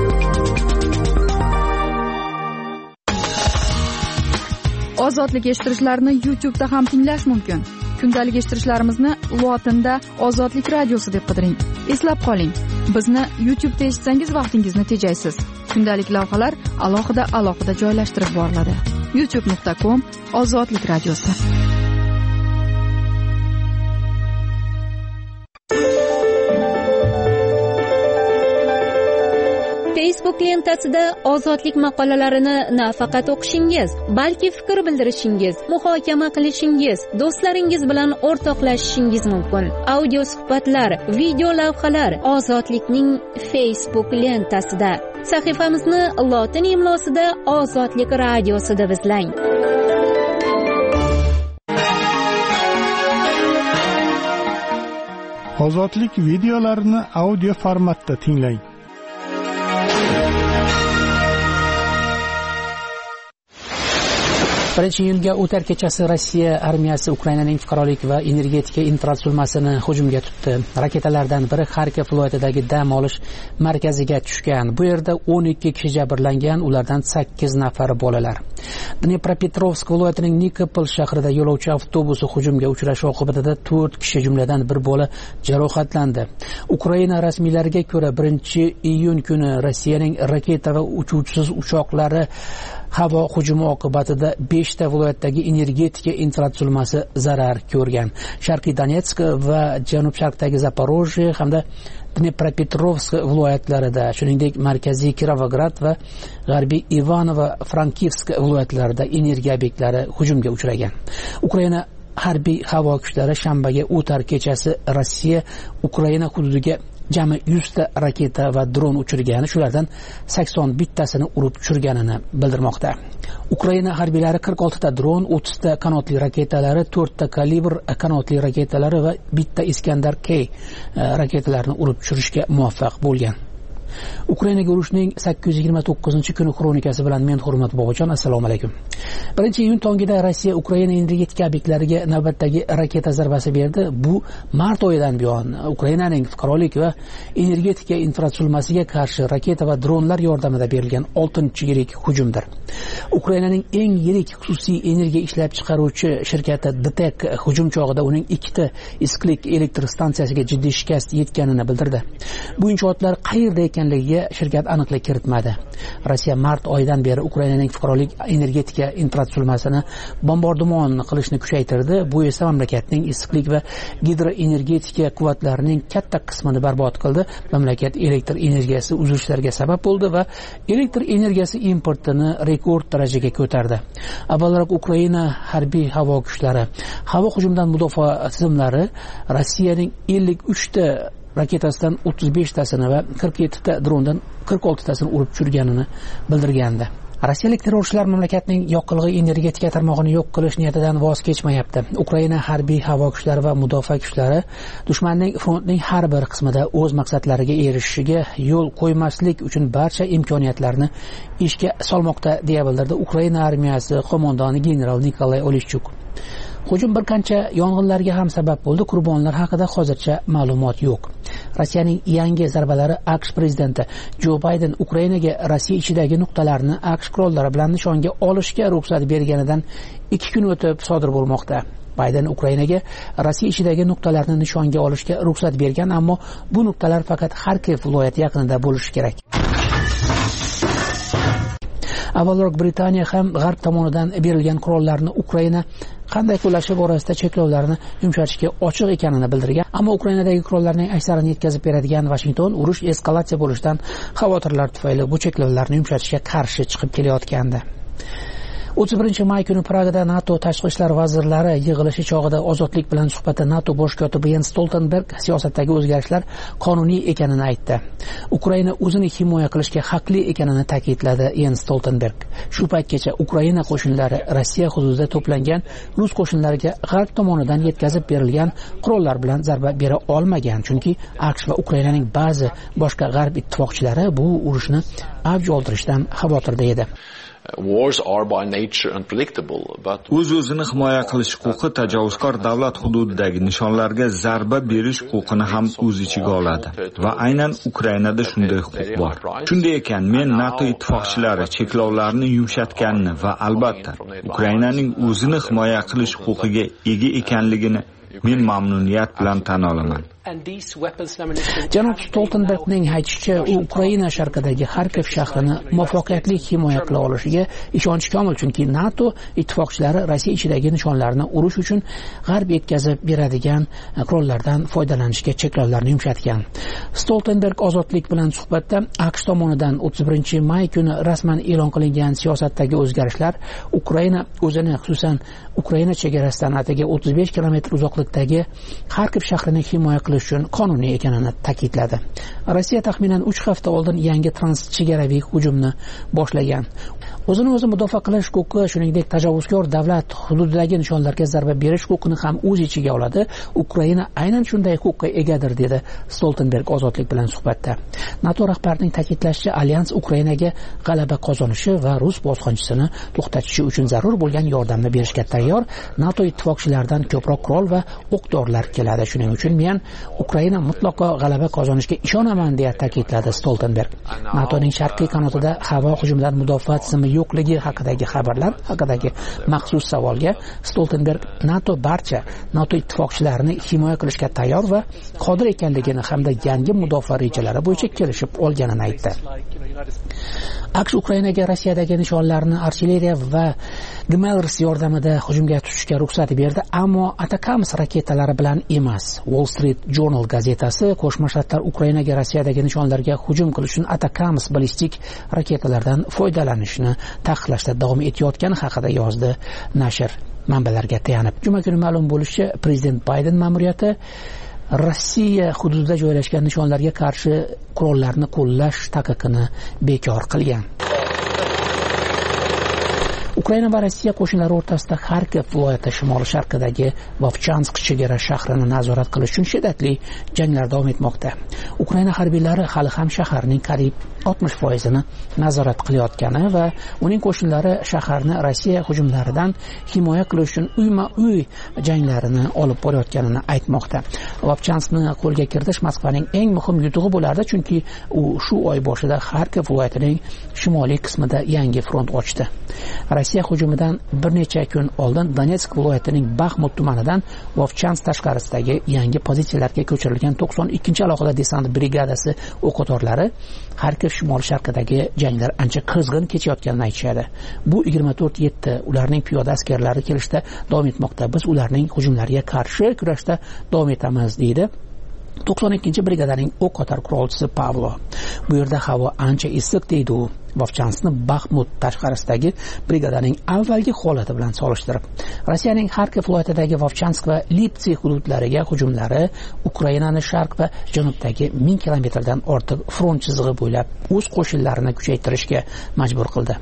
Ozodlik eshittirishlarni YouTube'da ham tinglash mumkin. Kundalik eshittirishlarimizni lotinda Ozodlik radiosi deb qidiring. Eslab qoling, bizni YouTube'da eshitsangiz vaqtingizni tejaysiz. Kundalik lavhalar alohida-alohida joylashtirib boriladi. youtube nuqta com ozodlik radiosi. Facebook lentasida ozodlik maqolalarini nafaqat o'qishingiz, balki fikr bildirishingiz, muhokama qilishingiz, do'stlaringiz bilan o'rtoqlashishingiz mumkin. Audio suhbatlar, video lavhalar ozodlikning Facebook lentasida. Sahifamizni lotin imlosida Ozodlik radiosi deb izlang. Ozodlik videolarini audio formatda tinglang. birinchi iyulga o'tar kechasi Rossiya armiyasi Ukrainaning fuqarolik va energetika infratuzilmasini hujumga tutdi. Raketalardan biri Xarkov viloyatidagi dam olish markaziga tushgan. Bu yerda o'n ikki kishi jabrlangan, ulardan sakkiz nafari bolalar. Dnepropetrovsk viloyatining Nikopol shahrida yo'lovchi avtobusi hujumga uchrashi oqibatida to'rt kishi jumladan bir bola jarohatlandi. Ukraina rasmiylariga ko'ra birinchi iyun kuni Rossiyaning raketa va uchuvchisiz uchoqlari havo hujumi oqibatida beshta viloyatdagi energetika infratuzilmasi zarar ko'rgan. Sharqiy Donetsk va janub-sharqdagi Zaporojye hamda Dnepropetrovsk viloyatlarida, shuningdek markaziy Kirovograd va g'arbiy Ivanovo-Frankivsk viloyatlarida energiya obyektlari hujumga uchragan. Ukraina harbiy havo kuchlari shanbaga o'tar kechasi Rossiya Ukraina hududiga jami yuz ta raketa va dron uchirgani, shulardan sakson bittasini urib tushirganini bildirmoqda. Ukraina harbiylari qirq olti ta dron, o'ttiz ta qanotli raketalari, to'rt ta kalibr qanotli raketalari va bitta Iskandar K raketalarini urib tushirishga muvaffaq bo'lgan. Ukrainaga urushning sakkiz yuz yigirma to'qqizinchi kuni kronikasi bilan men Hurmat Bobojon, assalomu alaykum. birinchi iyun tongida Rossiya Ukraina energetika obyektlariga navbatdagi raketa zarbasi berdi. Bu mart oyidan buyon Ukrainaning fuqarolik va energetika infratuzilmasiga qarshi raketa va dronlar yordamida berilgan oltinchi yirik hujumdir. Ukrainaning eng yirik xususiy energiya ishlab chiqaruvchi shirkati D T E K hujum chog'ida uning ikkita isklik elektr stansiyasiga jiddiy shikast yetganini bildirdi. Bu inshootlar qayerda ekanligiga shirkat aniqlik kiritmadi. Rossiya mart oyidan beri Ukrainaning fuqarolik energetika infratuzilmasini bombardimon qilishni kuchaytirdi. Bu esa mamlakatning issiqlik va gidroenergetika quvvatlarining katta qismini barbod qildi. Mamlakat elektr energiyasi uzilishlariga sabab bo'ldi va elektr energiyasi importini rekord darajaga ko'tardi. Avvalroq Ukraina harbiy havo kuchlari havo hujumidan mudofaa tizimlari Rossiyaning ellik uch ta raketasidan o'ttiz besh tasini va qirq yetti ta drondan qirq olti tasini urib tushirganini bildirgandi. Rossiyalik terrorchilar mamlakatning yoqilg'i energetika tarmog'ini yo'q qilish niyatidan voz kechmayapti. Ukraina harbiy havo kuchlari va mudofaa kuchlari dushmanning frontning har bir qismida o'z maqsadlariga erishishiga yo'l qo'ymaslik uchun barcha imkoniyatlarni ishga solmoqda, deya bildirdi Ukraina armiyasi qo'mondoni general Nikolay Oleshchuk. Hujum bir qancha yong'inlarga ham sabab bo'ldi. Qurbonlar haqida hozircha ma'lumot yo'q. Rossiyaning yangi zarbalari AQSh prezidenti Jo Bayden Ukrainaga Rossiya ichidagi nuqtalarni AQSh qurollari bilan nishonga olishga ruxsat berganidan ikki kun o'tib sodir bo'lmoqda. Bayden Ukrainaga Rossiya ichidagi nuqtalarni nishonga olishga ruxsat bergan, ammo bu nuqtalar faqat Xarkov viloyati yaqinida bo'lishi kerak. Avvalroq Britaniya ham G'arb tomonidan berilgan qurollarni Ukraina qanday qo'llashi borasida cheklovlarni yumshatishga ochiq ekanini bildirgan, ammo Ukrainadagi qurollarning aksarini yetkazib beradigan Washington urush eskalatsiya bo'lishidan xavotirlar tufayli bu cheklovlarni yumshatishga qarshi chiqib kelayotgandi. o'ttiz birinchi may kuni Pragada NATO tashqi ishlar vazirlari yig'ilishi chog'ida ozodlik bilan suhbatda NATO bosh kotibi Jens Stoltenberg siyosatdagi o'zgarishlar qonuniy ekanini aytdi. Ukraina o'zini himoya qilishga haqli ekanini ta'kidladi Jens Stoltenberg. Shu paytgacha Ukraina qo'shinlari Rossiya hududida to'plangan rus qo'shinlariga G'arb tomonidan yetkazib berilgan qurollar bilan zarba bera olmagan, chunki AQSh va Ukrainaning ba'zi boshqa G'arb ittifoqchilari bu urushni avj oltirishdan xavotirda edi. O'z-o'zini himoya qilish huquqi tajovuzkor davlat hududidagi nishonlarga zarba berish huquqini ham o'z ichiga oladi va aynan Ukrainada shunday huquq bor. Shunday ekan, men NATO ittifoqchilari cheklovlarni yumshatganini va albatta Ukrainaning o'zini himoya qilish huquqiga ega ekanligini men mamnuniyat bilan tan olaman. janob Stoltenbergning aytishicha, u Ukraina sharqidagi Xarkov shahrini muvaffaqiyatli himoya qila olishiga ishonch komil, chunki NATO ittifoqchilari Rossiya ichidagi nishonlarni urush uchun g'arb yetkazib beradigan qurollardan foydalanishga cheklovlarni yumshatgan. Stoltenberg ozodlik bilan suhbatda AQSh tomonidan o'ttiz birinchi may kuni rasman e'lon qilingan siyosatdagi o'zgarishlar Ukraina o'zini, xususan Ukraina chegarasidan atigi o'ttiz besh kilometr uzoqlikdagi Xarkov shahrini himoya qilish uchun qonuniy ekanini ta'kidladi. Rossiya taxminan uch hafta oldin yangi transchegaraviy hujumni boshlagan. O'zini o'zi mudofaa qilish huquqi, shuningdek tajovuzkor davlat hududidagi nishonlarga zarba berish huquqini ham o'z ichiga oladi. Ukraina aynan shunday huquqqa egadir, dedi Stoltenberg ozodlik bilan suhbatda. NATO rahbarining ta'kidlashicha, alyans Ukrainaga g'alaba qozonishi va rus bosqonchisini to'xtatishi uchun zarur bo'lgan yordamni berishga tayyor. NATO ittifoqchilaridan ko'proq qurol va o'q-dorilar keladi. Shuning uchun men Ukraina mutlaqo g'alaba qozonishga ishonaman, deya ta'kidladi Stoltenberg. NATOning sharqiy qanotida havo hujumidan mudofaa tizimi yo'qligi haqidagi xabarlar haqidagi maxsus savolga Stoltenberg NATO barcha NATO ittifoqchilarini himoya qilishga tayyor va qodir ekanligini hamda yangi mudofaa rejalari bo'yicha kelishib olganini aytdi. AQSh Ukrainaga Rossiyadagi nishonlarni artilleriya va GMLRS yordamida hujumga tushishga ruxsat berdi, ammo Atacams raketalari bilan emas. Wall Street Journal gazetasi Qo'shma Shtatlar Ukrainaga Rossiyadagi nishonlarga hujum qilish uchun Atacams ballistik raketalardan foydalanishni taqiqlashda davom etayotgani haqida yozdi nashr manbalarga tayanib. Juma kuni ma'lum bo'lishicha, prezident Bayden ma'muriyati Rossiya hududida joylashgan nishonlarga qarshi qurollarni qo'llash taqiqini bekor qilgan. Ukraina va Rossiya qo'shinlari o'rtasida Xarkov viloyati shimoli-sharqidagi Vovchansk chegara shahrini nazorat qilish uchun shiddatli janglar davom etmoqda. Ukraina harbiylari hali ham shaharning qariyb oltmish foizini nazorat qilayotgani va uning qo'shinlari shaharni Rossiya hujumlaridan himoya qilish uchun uyma-uy janglarini olib borayotganini aytmoqda. Vovchanskni qo'lga kiritish Moskvaning eng muhim yutug'i bo'lardi, chunki u shu oy boshida Xarkov viloyatining shimoliy qismida yangi front ochdi. Rossiya hujumidan bir necha kun oldin Donetsk viloyatining Baxmut tumanidan Vovchansk tashqarisidagi yangi pozitsiyalarga ko'chirilgan to'qson ikkinchi alohida desant brigadasi o'q-o'torlari Xarkov shimol-sharqidagi janglar ancha qizg'in kechayotganini aytishadi. Bu yigirma to'rt yetti ularning piyoda askarlari kelishda davom etmoqda. Biz ularning hujumlariga qarshi kurashda davom etamiz, deydi to'qson ikkinchi brigadaning o'q-o'tar qurolchisi Pavlo. Bu yerda havo ancha issiq, deydi u. Vovchanskni Baxmut tashqarisidagi brigadaning avvalgi holati bilan solishtirib. Rossiyaning Xarkov viloyatidagi Vovchansk va Liptsi hududlariga hujumlari Ukrainaning sharq va janubdagi ming kilometrdan ortiq front chizig'i bo'ylab o'z qo'shinlarini kuchaytirishga majbur qildi.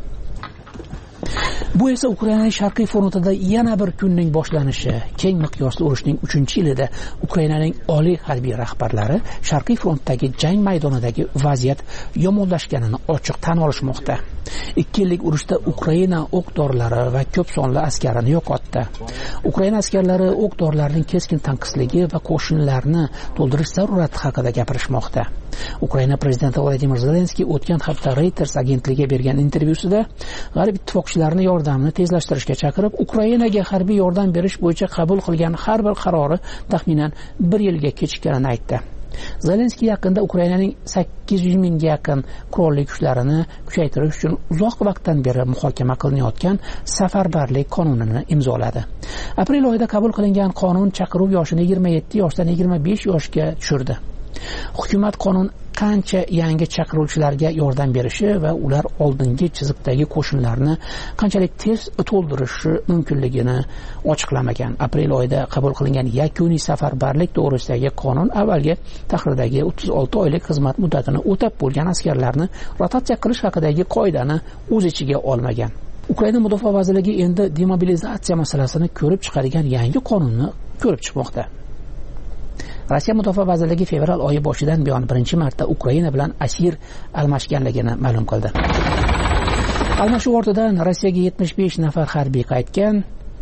Bu esa Ukrainaning sharqiy frontida yana bir kunning boshlanishi. Keng miqyosli urushning uchinchi yilida Ukrainaning oliy harbiy rahbarlari sharqiy frontdagi jang maydonidagi vaziyat yomonlashganini ochiq tan olishmoqda. ikki yillik urushda Ukraina o'q-dorilar va ko'p sonli askarini yo'qotdi. Ukraina askarlari o'q-dorilarning keskin tanqisligi va qo'shinlarni to'ldirish zarurati haqida gapirishmoqda. Ukraina prezidenti Vladimir Zelenskiy o'tgan hafta Reuters agentligiga bergan intervyusida g'arb ittifoqchilarini yordamni tezlashtirishga chaqirib, Ukrainaga harbiy yordam berish bo'yicha qabul qilgan har bir qarori taxminan bir yilga kechikkanini aytdi. Zelenskiy yaqinda Ukrainaning sakkiz yuz mingga yaqin qurolli kuchlarini kuchaytirish uchun uzoq vaqtdan beri muhokama qilinayotgan safarbarlik qonunini imzoladi. Aprel oyida qabul qilingan qonun chaqiruv yoshini yigirma yetti yoshdan yigirma besh yoshga tushirdi. Hukumat qonun qancha yangi chaqiruvchilarga yordam berishi va ular oldingi chiziqdagi qo'shinlarni qanchalik tez to'ldirishi mumkinligini ochiqlamagan. Aprel oyida qabul qilingan yakuniy safarbarlik to'g'risidagi qonun avvalgi tahrirdagi o'ttiz olti oylik xizmat muddatini o'tab bo'lgan askarlarni rotatsiya qilish haqidagi qoidani o'z ichiga olmagan. Ukraina mudofaa vazirligi endi demobilizatsiya masalasini ko'rib chiqadigan yangi qonunni ko'rib chiqmoqda. Rossiya Mudofaa vazirligi fevral oyi boshidan buyon birinchi marta Ukraina bilan asir almashganligini ma'lum qildi. Almashuv ortidan Rossiyaga yetmish besh nafar harbiy qaytgan.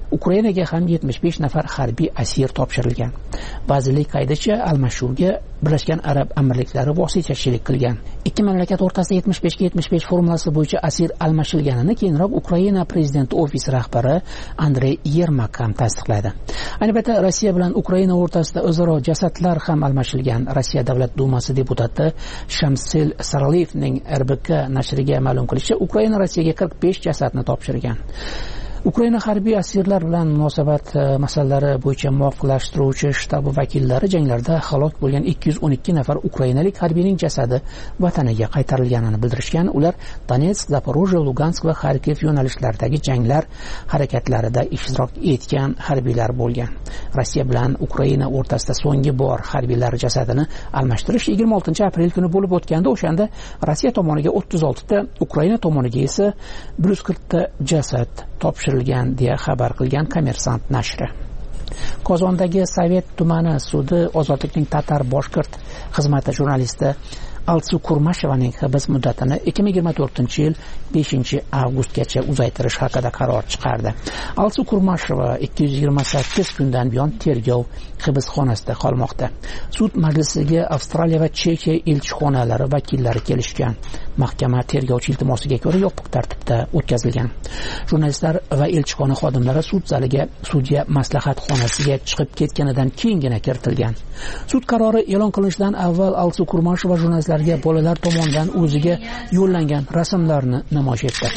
Ukrainaga ham yetmish besh nafar harbiy asir topshirilgan. Vazirlik qaydicha almashuvga Birlashgan Arab Amirliklari vositachilik qilgan. Ikki mamlakat o'rtasida yetmish besh ga yetmish besh formulasi bo'yicha asir almashilganini keyinroq Ukraina prezidenti ofisi rahbari Andrey Yermak ham tasdiqladi. Ayni paytda Rossiya bilan Ukraina o'rtasida o'zaro jasadlar ham almashilgan. Rossiya Davlat dumasi deputati Shamsil Saraliyevning R B K nashriga ma'lum qilishicha, Ukraina Rossiyaga qirq besh jasadni topshirgan. Ukraina harbiy asirlar bilan munosabat masalalari bo'yicha muvofiqlashtiruvchi shtabi vakillari janglarda halok bo'lgan ikki yuz o'n ikki nafar ukrainalik harbiyning jasadi vataniga qaytarilganini bildirishgan. Ular Donetsk, Zaporojye, Lugansk va Xarkiv yo'nalishlaridagi janglar harakatlarida ishtirok etgan harbiylar bo'lgan. Rossiya bilan Ukraina o'rtasida so'nggi bor harbiylar jasadini almashtirish yigirma oltinchi aprel kuni bo'lib o'tganda, o'shanda Rossiya tomoniga o'ttiz olti ta, Ukraina tomoniga esa bir yuz qirq ta jasad topshirilgan deya xabar qilgan Kommersant nashri. Qozondagi Sovet tumani sudi Ozodlikning tatar boshqirt xizmati jurnalisti Alsu Kurmashevaning hibs muddatini ikki ming yigirma to'rtinchi yil beshinchi avgustgacha uzaytirish haqida qaror chiqardi. Alsu Kurmasheva ikki yuz yigirma sakkiz kundan buyon tergov hibsxonasida qolmoqda. Sud majlisiga Avstraliya va Chexiya elchixonalari vakillari kelishgan. Mahkama tergovchi iltimosiga ko'ra yopiq tartibda o'tkazilgan. Jurnalistlar va elchixona xodimlari sud zaliga sudya maslahat xonasiga chiqib ketganidan keyingina kiritilgan. Sud qarori e'lon qilinishidan avval Alsu Kurmasheva jurnalistlar bolalar tomonidan o'ziga yo'llangan rasmlarni namoyish etdi.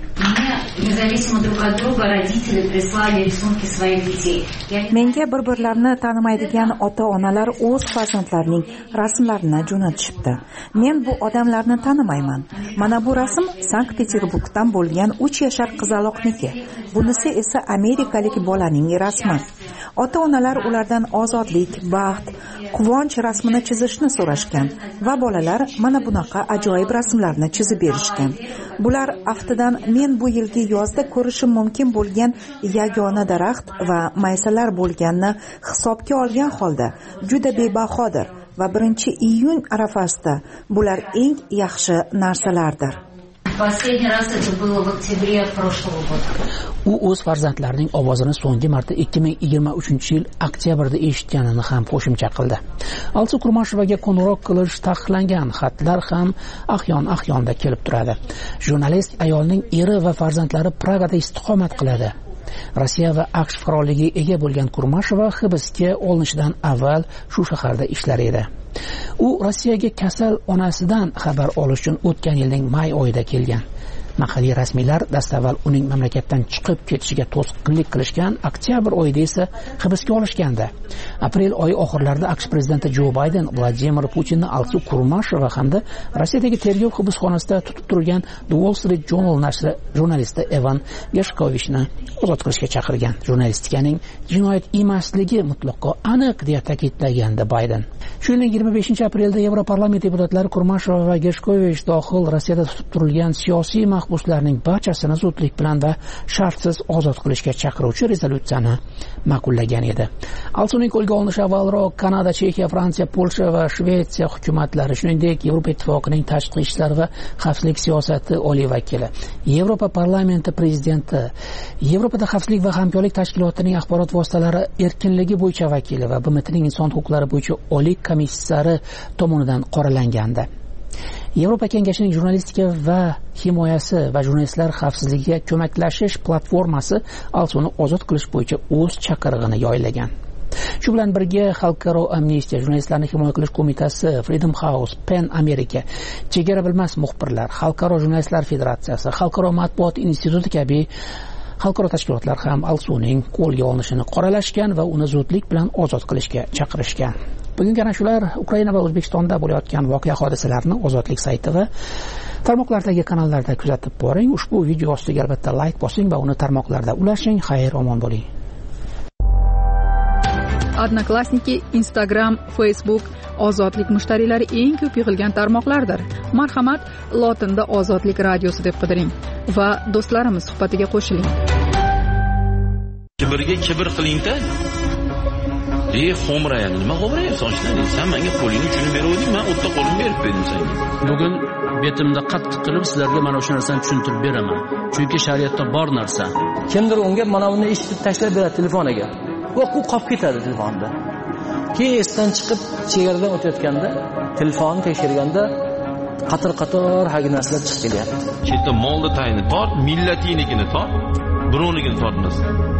Menga bir-birlarini tanimaydigan ota-onalar o'z farzandlarining rasmlarini jo'natishibdi. Men bu odamlarni tanimayman. Mana bu rasm Sankt-Peterburgdan bo'lgan uch yashar qizaloqniki. Bunisi esa amerikalik bolaning rasmi. Ota-onalar ulardan ozodlik, baxt, quvonch rasmini chizishni so'rashgan va bolalar mana bunaqa ajoyib rasmlarni chizib berishgan. Bular aftidan men bu yilgi yozda ko'rishim mumkin bo'lgan yagona daraxt va maysalar bo'lganini hisobga olgan holda juda bebahodir va birinchi iyun arafasida bular eng yaxshi narsalardir. U o'z farzandlarining ovozini so'nggi marta ikki ming yigirma uchinchi yil oktyabrda eshitganini ham qo'shimcha qildi. Alsu Kurmashevaga qo'ng'iroq qilish taqiqlangan, xatlar ham ahyon-ahyonda kelib turadi. Jurnalist ayolning eri va farzandlari Pragada istiqomat qiladi. Rossiya va AQSh fuqaroligiga ega bo'lgan Kurmasheva hibsga olinishidan avval shu shaharda ishlar edi. U Rossiyaga kasal onasidan xabar olish uchun o'tgan yilning may oyida kelgan. Mahalliy rasmiylar dastavval uning mamlakatdan chiqib ketishiga to'sqinlik qilishgan, oktyabr oyida esa hibsga olishgandi. Aprel oyi oxirlarida AQSh prezidenti Jo Bayden Vladimir Putinni Alsu Kurmasheva hamda Rossiyadagi tergov hibsxonasida tutib turgan The Wall Street Journal nashri jurnalisti Evan Gershkovichni ozod qilishga chaqirgan. Jurnalistikaning jinoyat emasligi mutlaqo aniq deya ta'kidlagandi Bayden. Shu yilning yigirma beshinchi aprelda Yevroparlament deputatlari Kurmasheva va Gershkovich dohil Rossiyada tutib turilgan siyosiy mahbuslarning barchasini zudlik bilan va shartsiz ozod qilishga chaqiruvchi rezolyutsiyani ma'qullagan edi. Alsuning qo'lga olinishi avvalroq Kanada, Chexiya, Fransiya, Polsha va Shvetsiya hukumatlari, shuningdek Yevropa Ittifoqining tashqi ishlar va xavfsizlik siyosati oliy vakili, Yevropa parlamenti prezidenti, Yevropada xavfsizlik va hamkorlik tashkilotining axborot vositalari erkinligi bo'yicha vakili va B M Tning inson huquqlari bo'yicha oliy komissari tomonidan qoralangandi. Yevropa kengashining jurnalistika va himoyasi va jurnalistlar xavfsizligiga ko'maklashish platformasi Alsuni ozod qilish bo'yicha o'z chaqirig'ini yoylagan. Shu bilan birga Xalqaro amnistiya, jurnalistlarni himoya qilish qo'mitasi, Freedom House, PEN Amerika, chegara bilmas muxbirlar, Xalqaro jurnalistlar federatsiyasi, Xalqaro matbuot instituti kabi xalqaro tashkilotlar ham Alsuning qo'lga olinishini qoralashgan va uni zudlik bilan ozod qilishga chaqirishgan. Bugungi ana shular Ukraina va O'zbekistonda bo'layotgan voqea hodisalarini Ozodlik sayti va tarmoqlardagi kanallarda kuzatib boring. Ushbu video ostiga albatta like bosing va uni tarmoqlarda ulashing. Xayr, omon bo'ling. Odnoklassniki, Instagram, Facebook Ozodlik mushtariylari eng ko'p yig'ilgan tarmoqlardir. Marhamat, lotinda Ozodlik radiosi deb qidiring va do'stlarimiz suhbatiga qo'shiling. Kibrga kibr qiling-da. e xo'mrayadi, nima xo'mrayapsan ishdan? Sen menga qo'lingni uchini beruvding, men o'tda qo'limni berib berdim senga. Bugun betimda qattiq qilib sizlarga mana shu narsani tushuntirib beraman. Chunki shariatda bor narsa. Kimdir unga mana buni eshitib tashlab beradi telefoniga. Va u qolib ketadi telefonda. Keyin esdan chiqib chegaradan o'tayotganda telefonni tekshirganda qator-qator hagi narsalar chiqib kelyapti. Chetda molni tayini tort, millatinikini tort, birovnikini tortmas.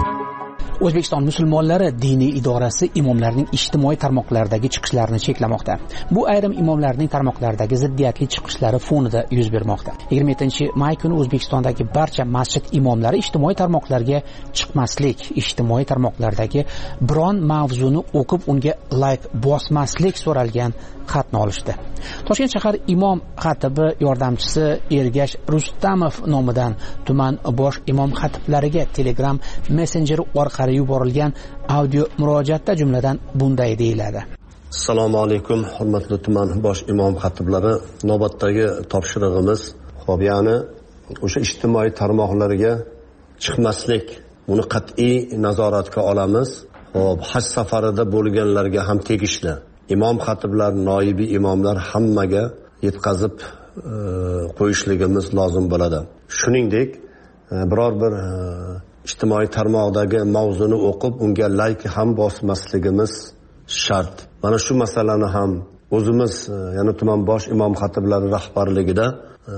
O'zbekiston musulmonlari diniy idorasi imomlarning ijtimoiy tarmoqlardagi chiqishlarini cheklamoqda. Bu ayrim imomlarning tarmoqlardagi ziddiyatli chiqishlari fonida yuz bermoqda. yigirma yettinchi may kuni O'zbekistondagi barcha masjid imomlari ijtimoiy tarmoqlarga chiqmaslik, ijtimoiy tarmoqlardagi biron mavzuni o'qib unga like bosmaslik so'ralgan xatni olishdi. Toshkent shahar imom xatibi yordamchisi Ergash Rustamov nomidan tuman bosh imom xatiblariga Telegram messenjeri orqali yuborilgan audio murojaatda jumladan bunday deyiladi. Assalomu alaykum, hurmatli tuman bosh imom xatiblari. Navbatdagi topshirig'imiz, xo'p, ya'ni o'sha ijtimoiy tarmoqlarga chiqmaslik, uni qat'iy nazoratga olamiz. Xo'p, haj safarida bo'lganlarga ham tegishli. Imom xatiblar, noibi imomlar hammaga yetkazib e, qo'yishligimiz lozim bo'ladi. Shuningdek, e, biror bir e, ijtimoiy tarmoqdagi mavzuni o'qib unga like ham bosmasligimiz shart. Mana shu masalani ham o'zimiz, ya'ni tuman bosh imom xatiblari rahbarligida e,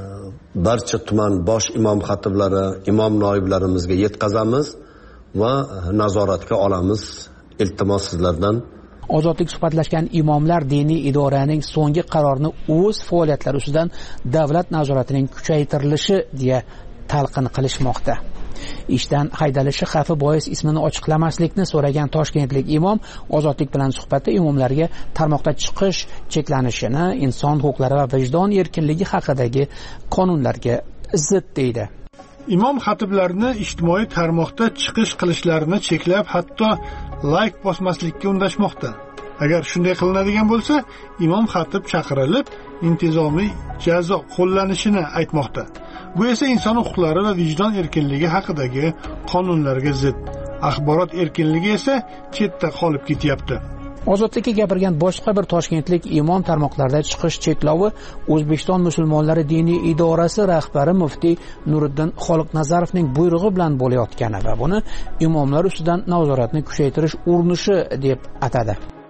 barcha tuman bosh imom xatiblari, imom noiblarimizga yetkazamiz va nazoratga olamiz. Iltimos sizlardan. Ozodlik suhbatlashgan imomlar diniy idoraning so'nggi qarorini o'z faoliyatlari ustidan davlat nazoratining kuchaytirilishi deya talqin qilishmoqda. Ishdan haydalishi xavfi bois ismini ochiqlamaslikni so'ragan toshkentlik imom Ozodlik bilan suhbatda imomlarga tarmoqda chiqish cheklanishini inson huquqlari va vijdon erkinligi haqidagi qonunlarga zid deydi. Imom xatiblarni ijtimoiy tarmoqda chiqish qilishlarini cheklab, hatto like bosmaslikka undashmoqda. Agar shunday qilinadigan bo'lsa, imom xatib chaqirilib, intizomiy jazo qo'llanishini aytmoqda. Bu esa inson huquqlari va vijdon erkinligi haqidagi qonunlarga zid. Axborot erkinligi esa chetda qolib ketyapti. Ozodlikka gapirgan boshqa bir toshkentlik imom tarmoqlarda chiqish cheklovi O'zbekiston musulmonlari diniy idorasi rahbari muftiy Nuriddin Xoliqnazarovning buyrug'i bilan bo'layotgani va buni imomlar ustidan nazoratni kuchaytirish urinishi deb atadi.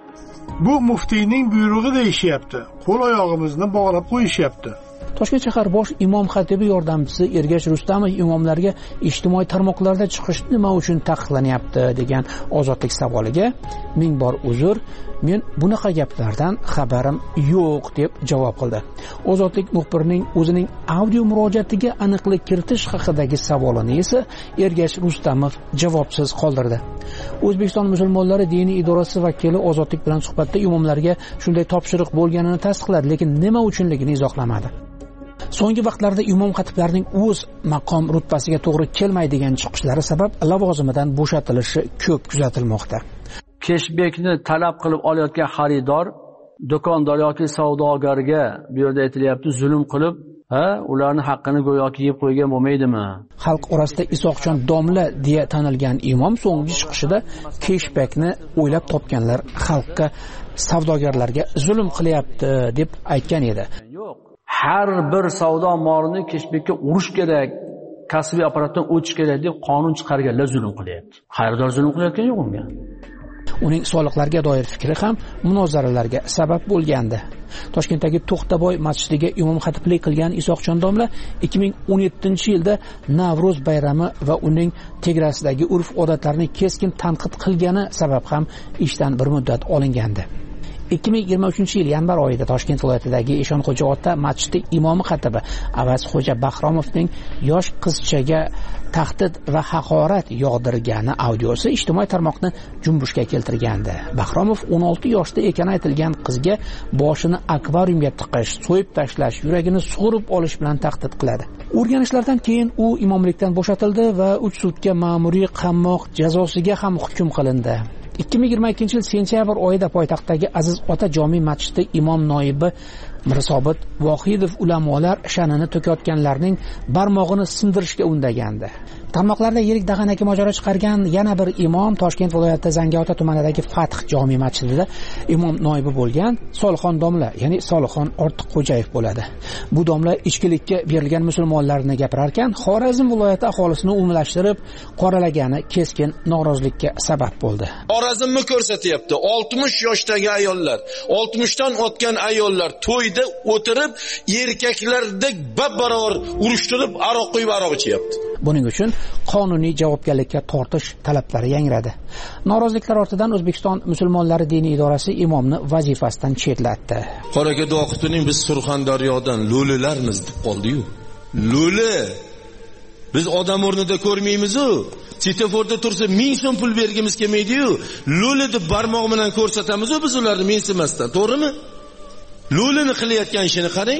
Bu muftiyning buyrug'i deyishyapti. Qo'l oyog'imizni bog'lab qo'yishyapti. Toshkent shahar bosh imom xatibi yordamchisi Ergash Rustamov imomlarga ijtimoiy tarmoqlarda chiqish nima uchun taqiqlanyapti degan Ozodlik savoliga ming bor uzr, men bunaqa gaplardan xabarim yo'q deb javob qildi. Ozodlik muxbirining o'zining audio murojaatiga aniqlik kiritish haqidagi savolini esa Ergash Rustamov javobsiz qoldirdi. O'zbekiston musulmonlari diniy idorasi vakili Ozodlik bilan suhbatda imomlarga shunday topshiriq bo'lganini tasdiqladi, lekin nima uchunligini izohlamadi. So'nggi vaqtlarda imom xatiblarning o'z maqom rutbasiga to'g'ri kelmaydigan chiqishlari sabab lavozimidan bo'shatilishi ko'p kuzatilmoqda. Keshbekni talab qilib olayotgan xaridor, do'kondor yoki savdogarga bu yerda aytilyapti, zulm qilib, ha, ularning haqqini go'yoki yeb qo'ygan bo'lmaydimi? Xalq orasida Isoqchon domla deya tanilgan imom so'nggi chiqishida keshbekni o'ylab topganlar xalqqa, savdogarlarga zulm qilyapti deb aytgan edi. Har bir savdo molini keshbekka urish kerak, kasbiy apparatdan o'tish kerak deb qonun chiqarganlar zulm qilyapti. Xaridor zulm qilayotgan yo'q unga. Uning soliqlarga doir fikri ham munozaralarga sabab bo'lgandi. Toshkentdagi To'xtaboy masjidiga imom xatiblik qilgan Isoqchon domla ikki ming o'n yettinchi yilda Navro'z bayrami va uning tegrasidagi urf-odatlarni keskin tanqid qilgani sabab ham ishdan bir muddat olingandi. ikki ming yigirma uchinchi yil yanvar oyida Toshkent viloyatidagi Eshonxo'ja ota masjidi imomi xatibi Avazxo'ja Bahromovning yosh qizchaga tahdid va haqorat yog'dirgani audiosi ijtimoiy tarmoqni jumbushga keltirgandi. Bahromov o'n olti yoshda ekani aytilgan qizga boshini akvariumga tiqish, so'yib tashlash, yuragini sug'urib olish bilan tahdid qiladi. O'rganishlardan keyin u imomlikdan bo'shatildi va uch sutka ma'muriy qamoq jazosiga ham hukm qilindi. ikki ming yigirma ikkinchi yil sentyabr oyida poytaxtdagi Aziz ota jome masjidi imom noibi Mirsobit Vohidov ulamolar sha'nini to'kayotganlarning barmog'ini sindirishga undagandi. Tarmoqlarda yirik dag'anaki mojaro chiqargan yana bir imom Toshkent viloyati Zangiota tumanidagi Fath jome masjidida imom noibi bo'lgan Solixon domla, ya'ni Solixon Ortiqxo'jayev bo'ladi. Bu domla ichkilikka berilgan musulmonlarni gapirar ekan, Xorazm viloyati aholisini umumlashtirib qoralagani keskin norozilikka sabab bo'ldi. Xorazmni ko'rsatyapti. oltmish yoshdagi ayollar, oltmishdan o'tgan ayollar to'yda o'tirib, erkaklardek bab-barobar urushtirib, aroq quyib aroq ichyapti. Buning uchun qonuniy javobgarlikka tortish talablari yangradi. Noroziliklar ortidan O'zbekiston musulmonlari diniy idorasi imomni vazifasidan chetlatdi. Qoraga Doqutining biz Surxondaryodan lo'lilarmiz deb qoldi-yu. Lo'li biz odam o'rnida ko'rmaymiz-ku. Svetoforda tursa ming so'm pul bergimiz kelmaydi-yu. Lo'li deb barmoq bilan ko'rsatamiz-ku biz ularni mensimasdan, to'g'rimi? Lo'lini qilayotgan ishini qarang.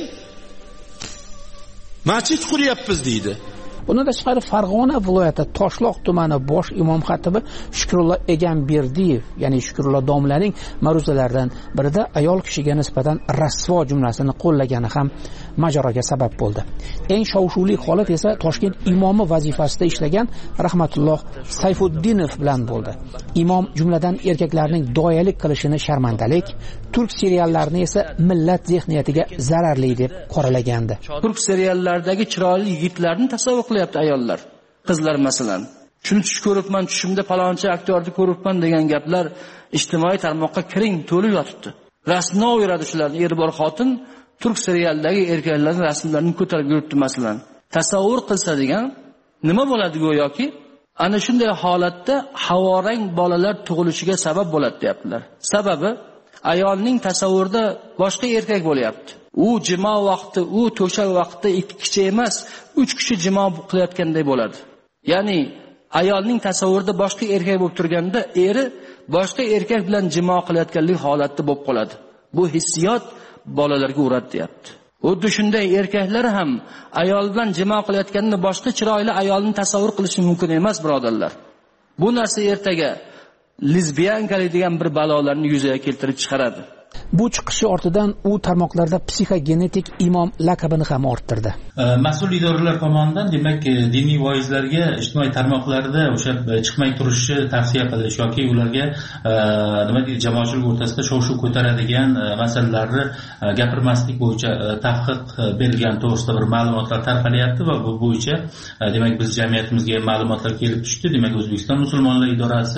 Masjid quryapmiz deydi. Bundan tashqari Farg'ona viloyati Toshloq tumani bosh imom xatibi Shukrullo Egamberdiyev, ya'ni Shukrullo domlaning ma'ruzalaridan birida ayol kishiga nisbatan rasvo jumlasini qo'llagani ham majoraga sabab bo'ldi. Eng shov-shuvli holat esa Toshkent imomi vazifasida ishlagan Rahmatulloh Sayfuddinov bilan bo'ldi. Imom jumladan erkaklarning doyalik qilishini sharmandalik, turk seriallarini esa millat zehniyatiga zararli deb qoralagandi. Turk seriallaridagi chiroyli yigitlarni tasavvur qilyapti ayollar, qizlar masalan. Shuni tush ko'ribman, tushimda falonchi aktyorni ko'ribman degan gaplar ijtimoiy tarmoqqa kiring to'lib yotibdi. Rasmni o'yiradi shularni, eri bor xotin turk serialidagi erkaklarning rasmlarini ko'tarib yuribdi masalan. Tasavvur qilsa degan nima bo'ladi go'yoki, ana shunday holatda havorang bolalar tug'ilishiga sabab bo'ladi deyaptilar. Sababi ayolning tasavvurida boshqa erkak bo'lyapti. U jimo vaqti, u to'shak vaqtida ikki kishi emas, uch kishi jimo qilayotganday bo'ladi. Ya'ni ayolning tasavvurida boshqa erkak bo'lib turganda, eri boshqa erkak bilan jimo qilayotganlik holatda bo'lib qoladi. Bu hissiyot bolalarga uradi deyapti. Xuddi shunday erkaklar ham ayol bilan jimo qilayotganda boshqa chiroyli ayolni tasavvur qilishi mumkin emas, birodarlar. Bu narsa ertaga lesbiyankalik degan bir balolarni yuzaga keltirib chiqaradi. Bu chiqishi ortidan u tarmoqlarda psixogenetik imom laqabini ham orttirdi. Mas'ul idoralar tomonidan demak diniy voizlarga ijtimoiy tarmoqlarda o'sha chiqmay turishni tavsiya qilish yoki ularga nima deydi jamoatchilik o'rtasida shov-shuv ko'taradigan masalalarni gapirmaslik bo'yicha taqiq berilgan to'g'risida bir ma'lumotlar tarqalyapti va bu bo'yicha demak biz jamiyatimizga ma'lumotlar kelib tushdi. Demak O'zbekiston musulmonlar idorasi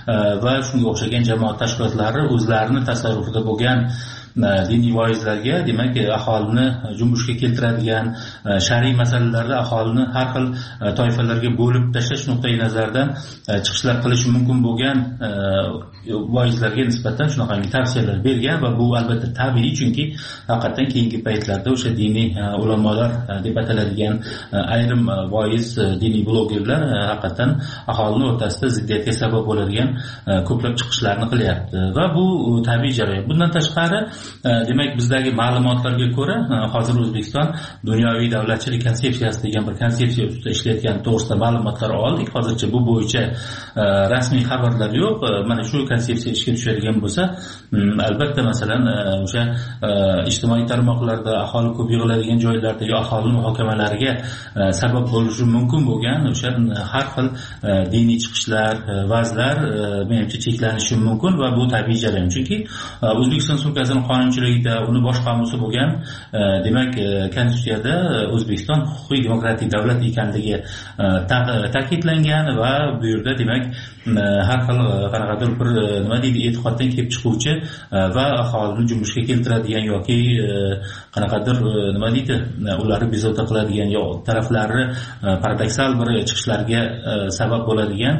va shunga o'xshagan jamoat tashkilotlari o'zlarini tasarrufida bo'lgan diniy voizlarga demak aholini jumbushga keltiradigan shar'iy masalalarda aholini har xil toifalarga bo'lib tashlash nuqtai nazaridan chiqishlar qilishi mumkin bo'lgan voizlarga nisbatan shunaqangi tavsiyalar bergan va bu albatta tabiiy, chunki haqiqatan keyingi paytlarda o'sha diniy ulamolar deb ataladigan ayrim voiz diniy blogerlar haqiqatan aholini o'rtasida ziddiyatga sabab bo'ladigan ko'plab chiqishlarni qilyapti va bu tabiiy jarayon. Bundan tashqari demak bizdagi ma'lumotlarga ko'ra hozir O'zbekiston dunyoviy davlatchilik konsepsiyasi degan bir konsepsiya ustida ishlayotgan to'g'risida ma'lumotlar oldik. Hozircha bu bo'yicha rasmiy xabarlar yo'q. Mana shu konsepsiya ishga tushadigan bo'lsa, albatta masalan o'sha ijtimoiy tarmoqlarda aholi ko'p yig'iladigan joylardagi aholi muhokamalariga sabab bo'lishi mumkin bo'lgan o'sha har xil diniy chiqishlar, va'zlar menimcha cheklanishi mumkin va bu tabiiy jarayon. Chunki O'zbekiston Respublikasining qonunchiligida uni bosh qomusi bo'lgan demak konstitutsiyada O'zbekiston huquqiy demokratik davlat ekanligi ta'kidlangan va bu yerda demak har xil qanaqadir bir nima deydi e'tiqoddan kelib chiquvchi va aholini jumbushga keltiradigan yoki qanaqadir nima deydi ularni bezovta qiladigan yo taraflari paradoksal bir chiqishlarga sabab bo'ladigan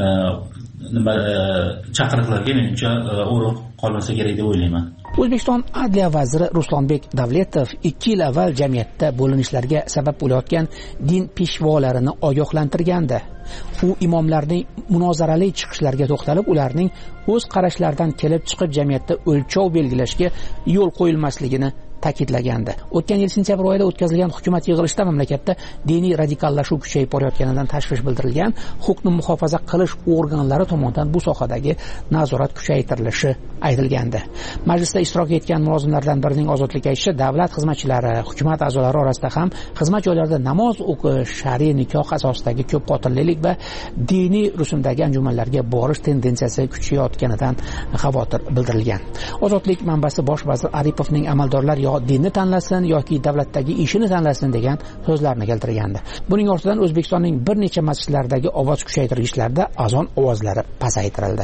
nima chaqiriqlarga menimcha o'rin qolmasa kerak deb o'ylayman. O'zbekiston Adliya vaziri Ruslonbek Davletov ikki yil avval jamiyatda bo'linishlarga sabab bo'layotgan din peshvolarini ogohlantirgandi. U imomlarning munozarali chiqishlariga to'xtalib, ularning o'z qarashlaridan kelib chiqib jamiyatda o'lchov belgilashga yo'l qo'yilmasligini ta'kidlagandi. O'tgan yil sentyabr oyida o'tkazilgan hukumat yig'ilishida mamlakatda diniy radikallashuv kuchayib borayotganidan tashvish bildirilgan, huquqni muhofaza qilish organlari tomonidan bu sohadagi nazorat kuchaytirilishi aytilgandi. Majlisda ishtirok etgan mulozimlardan birining ozodlik aytishicha, davlat xizmatchilari, hukumat a'zolari orasida ham xizmat joylarida namoz o'qish, shar'iy nikoh asosidagi ko'p qotillik va diniy rusumdagi anjumanlarga borish tendensiyasi kuchayayotganidan xavotir bildirilgan. Ozodlik manbasi bosh vazir Aripovning amaldorlar yo dinni tanlasin yoki davlatdagi ishini tanlasin degan so'zlarni keltirgandi. Buning ortidan O'zbekistonning bir necha masjidlaridagi ovoz kuchaytirgichlarda azon ovozlari pasaytirildi.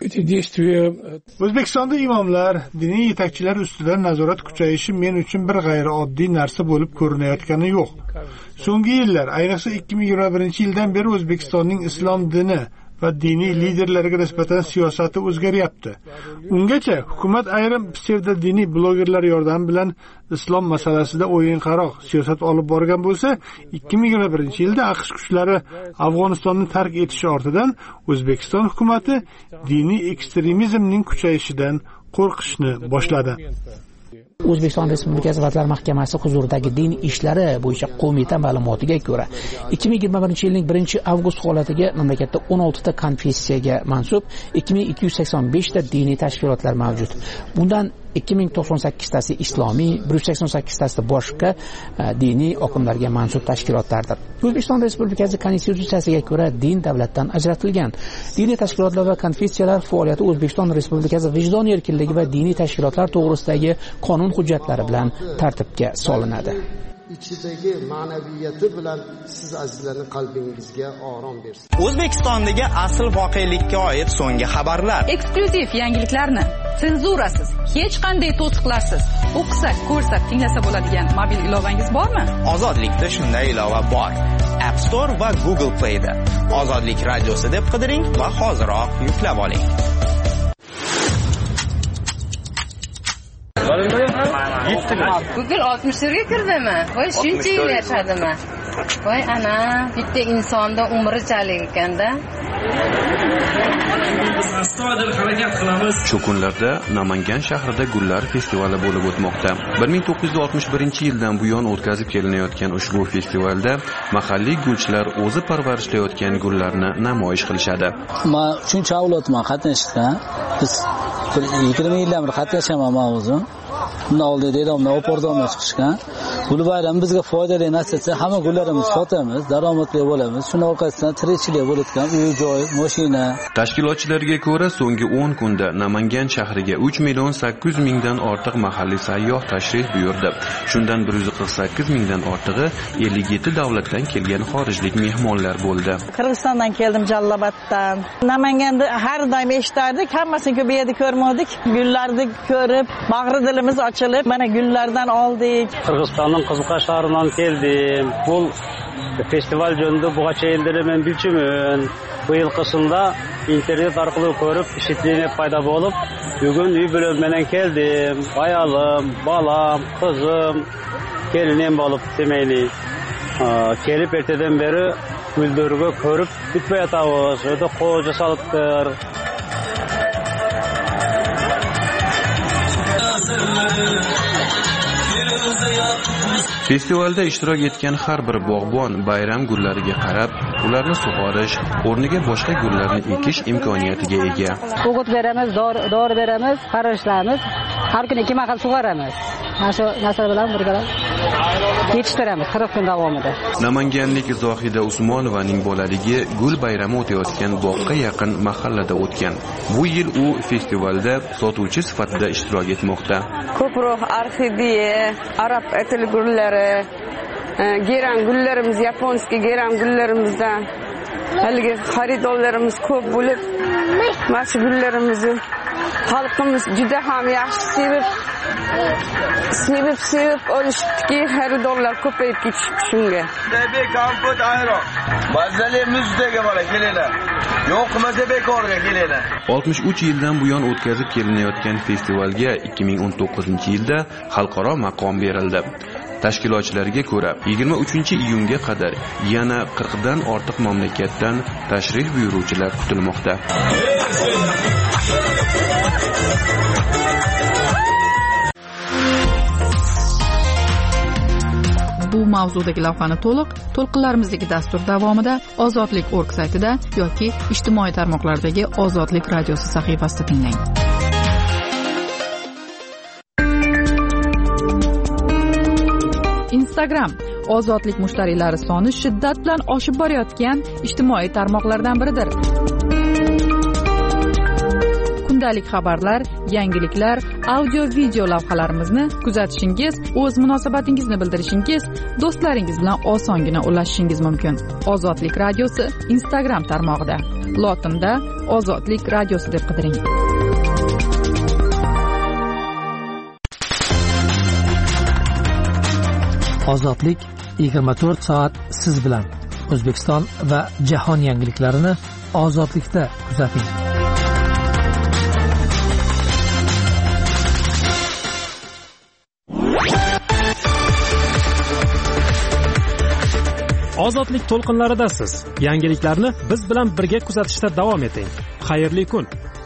O'zbekistonda imomlar, diniy yetakchilar ustidan nazorat kuchayishi men uchun bir g'ayrioddiy narsa bo'lib ko'rinayotgani yo'q. So'nggi yillar, ayniqsa ikki ming yigirma birinchi yildan beri O'zbekistonning islom dini va diniy liderlariga nisbatan siyosati o'zgaryapti. Ungacha hukumat ayrim psevdodiniy blogerlar yordami bilan islom masalasida o'yinqaroq siyosat olib borgan bo'lsa, ikki ming yigirma birinchi yilda AQSh kuchlari Afg'onistonni tark etishi ortidan O'zbekiston hukumatı diniy ekstremizmning kuchayishidan qo'rqishni boshladi. O'zbekiston Respublikasi Vazirlar Mahkamasi huzuridagi din ishlari bo'yicha qo'mita ma'lumotiga ko'ra, ikki ming yigirma birinchi yilning birinchi avgust holatiga mamlakatda o'n olti ta konfessiyaga mansub ikki ming ikki yuz sakson besh ta diniy tashkilotlar mavjud. Bundan ikki ming to'qson sakkiz tasi islomiy, bir yuz sakson sakkiz tasi boshqa diniy oqimlarga mansub tashkilotlardir. O'zbekiston Respublikasi Konstitutsiyasiga ko'ra din davlatdan ajratilgan. Diniy tashkilotlar va konfessiyalar faoliyati O'zbekiston Respublikasi vijdon erkinligi va diniy tashkilotlar to'g'risidagi qonun hujjatlari bilan tartibga solinadi. ichidagi ma'naviyati bilan siz azizlarning qalbingizga orom bersin. O'zbekistondagi asl voqelikka oid so'nggi xabarlar, eksklyuziv yangiliklarni senzurasiz, hech qanday to'siqlarsiz o'qisak, ko'rsak, tinglasa bo'ladigan mobil ilovangiz bormi? Ozodlikda shunday ilova bor. App Store va Google Play da. Ozodlik radiosi deb qidiring va hoziroq yuklab oling. Google oltmishlarga kirdimi? Voy shuncha yil yashadimi? Voy ana, bitta insonda umrichalik ekanda. Shu kunlarda Namangan shahrida gullar festivali bo'lib o'tmoqda. bir ming to'qqiz yuz oltmish birinchi yildan buyon o'tkazib kelinayotgan ushbu festivalda mahalliy gulchilar o'zi parvarishlayotgan gullarni namoyish qilishadi. Men uchinchi avlodman qatnashgan. Biz yigirma yildan beri qatnashaman men o'zim. Bundan oldin dedamlar opordonga chiqishgan. Gul bayram bizga foydali narsa, hamma gullarimizni sotamiz, daromadli bo'lamiz. Shuni orqasidan tirikchilik bo'layotgan uy, joy, mashina. Tashkilotchilarga ko'ra, so'nggi o'n kunda Namangan shahriga uch million sakkiz yuz mingdan ortiq mahalliy sayyoh tashrif buyurdi. Shundan bir yuz qirq sakkiz mingdan ortig'i ellik yetti davlatdan kelgan xorijlik mehmonlar bo'ldi. Qirg'izistondan keldim, Jalloboddan. Namanganda har doim eshitardik, hammasini ko'p yerda ko'rmadik. Gullarni ko'rib, bag'ri dilimiz ochilib, mana gullardan oldik. Qirg'izistonning Qizilqosh shahridan keldim. Bu festival jönündə buğaça elləri mən bilçimün. Bu yıl qışında internet arqılı görüb, işitliğine payda olub, bugün üy bölümündən geldim. Ayalım, balam, kızım, gelinim olub demeyli. Kelip erteden beri güldürgü görüp bitmey atavuz. Öde koca salıptır. Festivalda ishtirok etgan har bir bog'bon bayram gullariga qarab, ularni sug'orish, o'rniga boshqa gullarni ekish imkoniyatiga ega. O'g'it beramiz, dori beramiz, qarashlarimiz, har kuni ikki mahal sug'oramiz. Mana shu narsa bilan birgalab yetishtiramiz qirq kun davomida. Namanganlik Zohida Usmonovaning bolaligi gul bayrami o'tayotgan bog'ga yaqin mahallada o'tgan. Bu yil u festivalda sotuvchi sifatida ishtirok etmoqda. Ko'proq orxideya, arab etil gullari, geran gullarimiz, yaponskiy geran gullarimizdan haligi xaridorlarimiz ko'p bo'lib, mana shu gullarimizni xalqimiz juda ham yaxshi sevib, sevib sevib olishibdiki, xaridorlar ko'payib ketishibdi shunga. Bebek kompot ayron. Mazali muzdega bola kelinglar. Yo'qmasa bekorga kelinglar. oltmish uch yildan buyon o'tkazib kelinayotgan festivalga ikki ming o'n to'qqizinchi yilda xalqaro maqom berildi. Tashkilotchilarga ko'ra, yigirma uchinchi iyunga qadar yana qirqdan ortiq mamlakatdan tashrif buyuruvchilar kutilmoqda. mavzudagi lavhani to'liq to'lqinlarimizdagi dastur davomida ozodlik nokta org saytida yoki ijtimoiy tarmoqlardagi Ozodlik radiosi sahifasida tinglang. Instagram ozodlik mushtariylari soni shiddat bilan oshib borayotgan ijtimoiy tarmoqlardan biridir. Kundalik xabarlar, yangiliklar, audio video lavhalarimizni kuzatishingiz, o'z munosabatingizni bildirishingiz, do'stlaringiz bilan osongina ulashishingiz mumkin. Ozodlik radiosi Instagram tarmog'ida. Lotinda Ozodlik radiosi deb qidiring. Ozodlik yigirma to'rt soat siz bilan. O'zbekiston va jahon yangiliklarini ozodlikda kuzating. Ozodlik to'lqinlaridasiz. Yangiliklarni biz bilan birga kuzatishda davom eting. Xayrli kun.